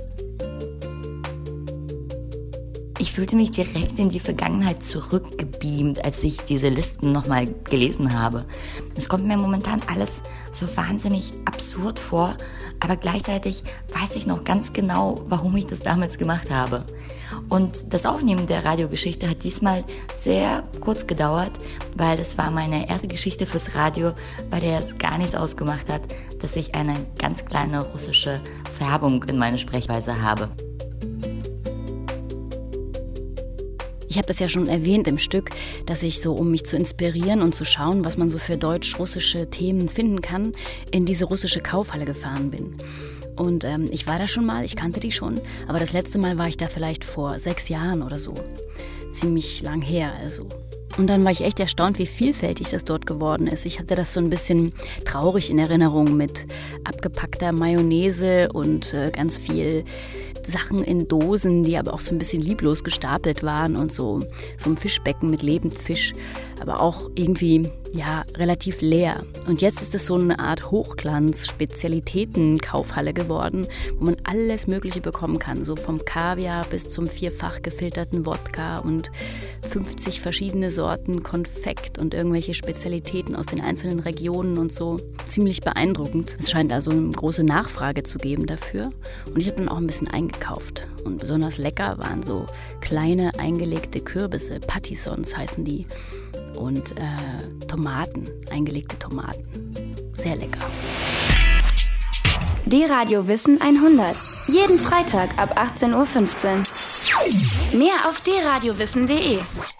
Ich fühlte mich direkt in die Vergangenheit zurückgebeamt, als ich diese Listen nochmal gelesen habe. Es kommt mir momentan alles so wahnsinnig absurd vor, aber gleichzeitig weiß ich noch ganz genau, warum ich das damals gemacht habe. Und das Aufnehmen der Radiogeschichte hat diesmal sehr kurz gedauert, weil es war meine erste Geschichte fürs Radio, bei der es gar nichts ausgemacht hat, dass ich eine ganz kleine russische Färbung in meine Sprechweise habe. Ich habe das ja schon erwähnt im Stück, dass ich so, um mich zu inspirieren und zu schauen, was man so für deutsch-russische Themen finden kann, in diese russische Kaufhalle gefahren bin. Und ich war da schon mal, ich kannte die schon, aber das letzte Mal war ich da vielleicht vor 6 Jahren oder so. Ziemlich lang her, also. Und dann war ich echt erstaunt, wie vielfältig das dort geworden ist. Ich hatte das so ein bisschen traurig in Erinnerung mit abgepackter Mayonnaise und ganz viel Sachen in Dosen, die aber auch so ein bisschen lieblos gestapelt waren und so ein Fischbecken mit Lebendfisch. Aber auch irgendwie relativ leer. Und jetzt ist es so eine Art Hochglanz-Spezialitäten-Kaufhalle geworden, wo man alles Mögliche bekommen kann. So vom Kaviar bis zum 4-fach gefilterten Wodka und 50 verschiedene Sorten Konfekt und irgendwelche Spezialitäten aus den einzelnen Regionen und so. Ziemlich beeindruckend. Es scheint also eine große Nachfrage zu geben dafür. Und ich habe dann auch ein bisschen eingekauft. Und besonders lecker waren so kleine eingelegte Kürbisse, Patissons heißen die. Und Tomaten, eingelegte Tomaten. Sehr lecker. D-Radio Wissen 100. Jeden Freitag ab 18:15 Uhr. Mehr auf dradiowissen.de.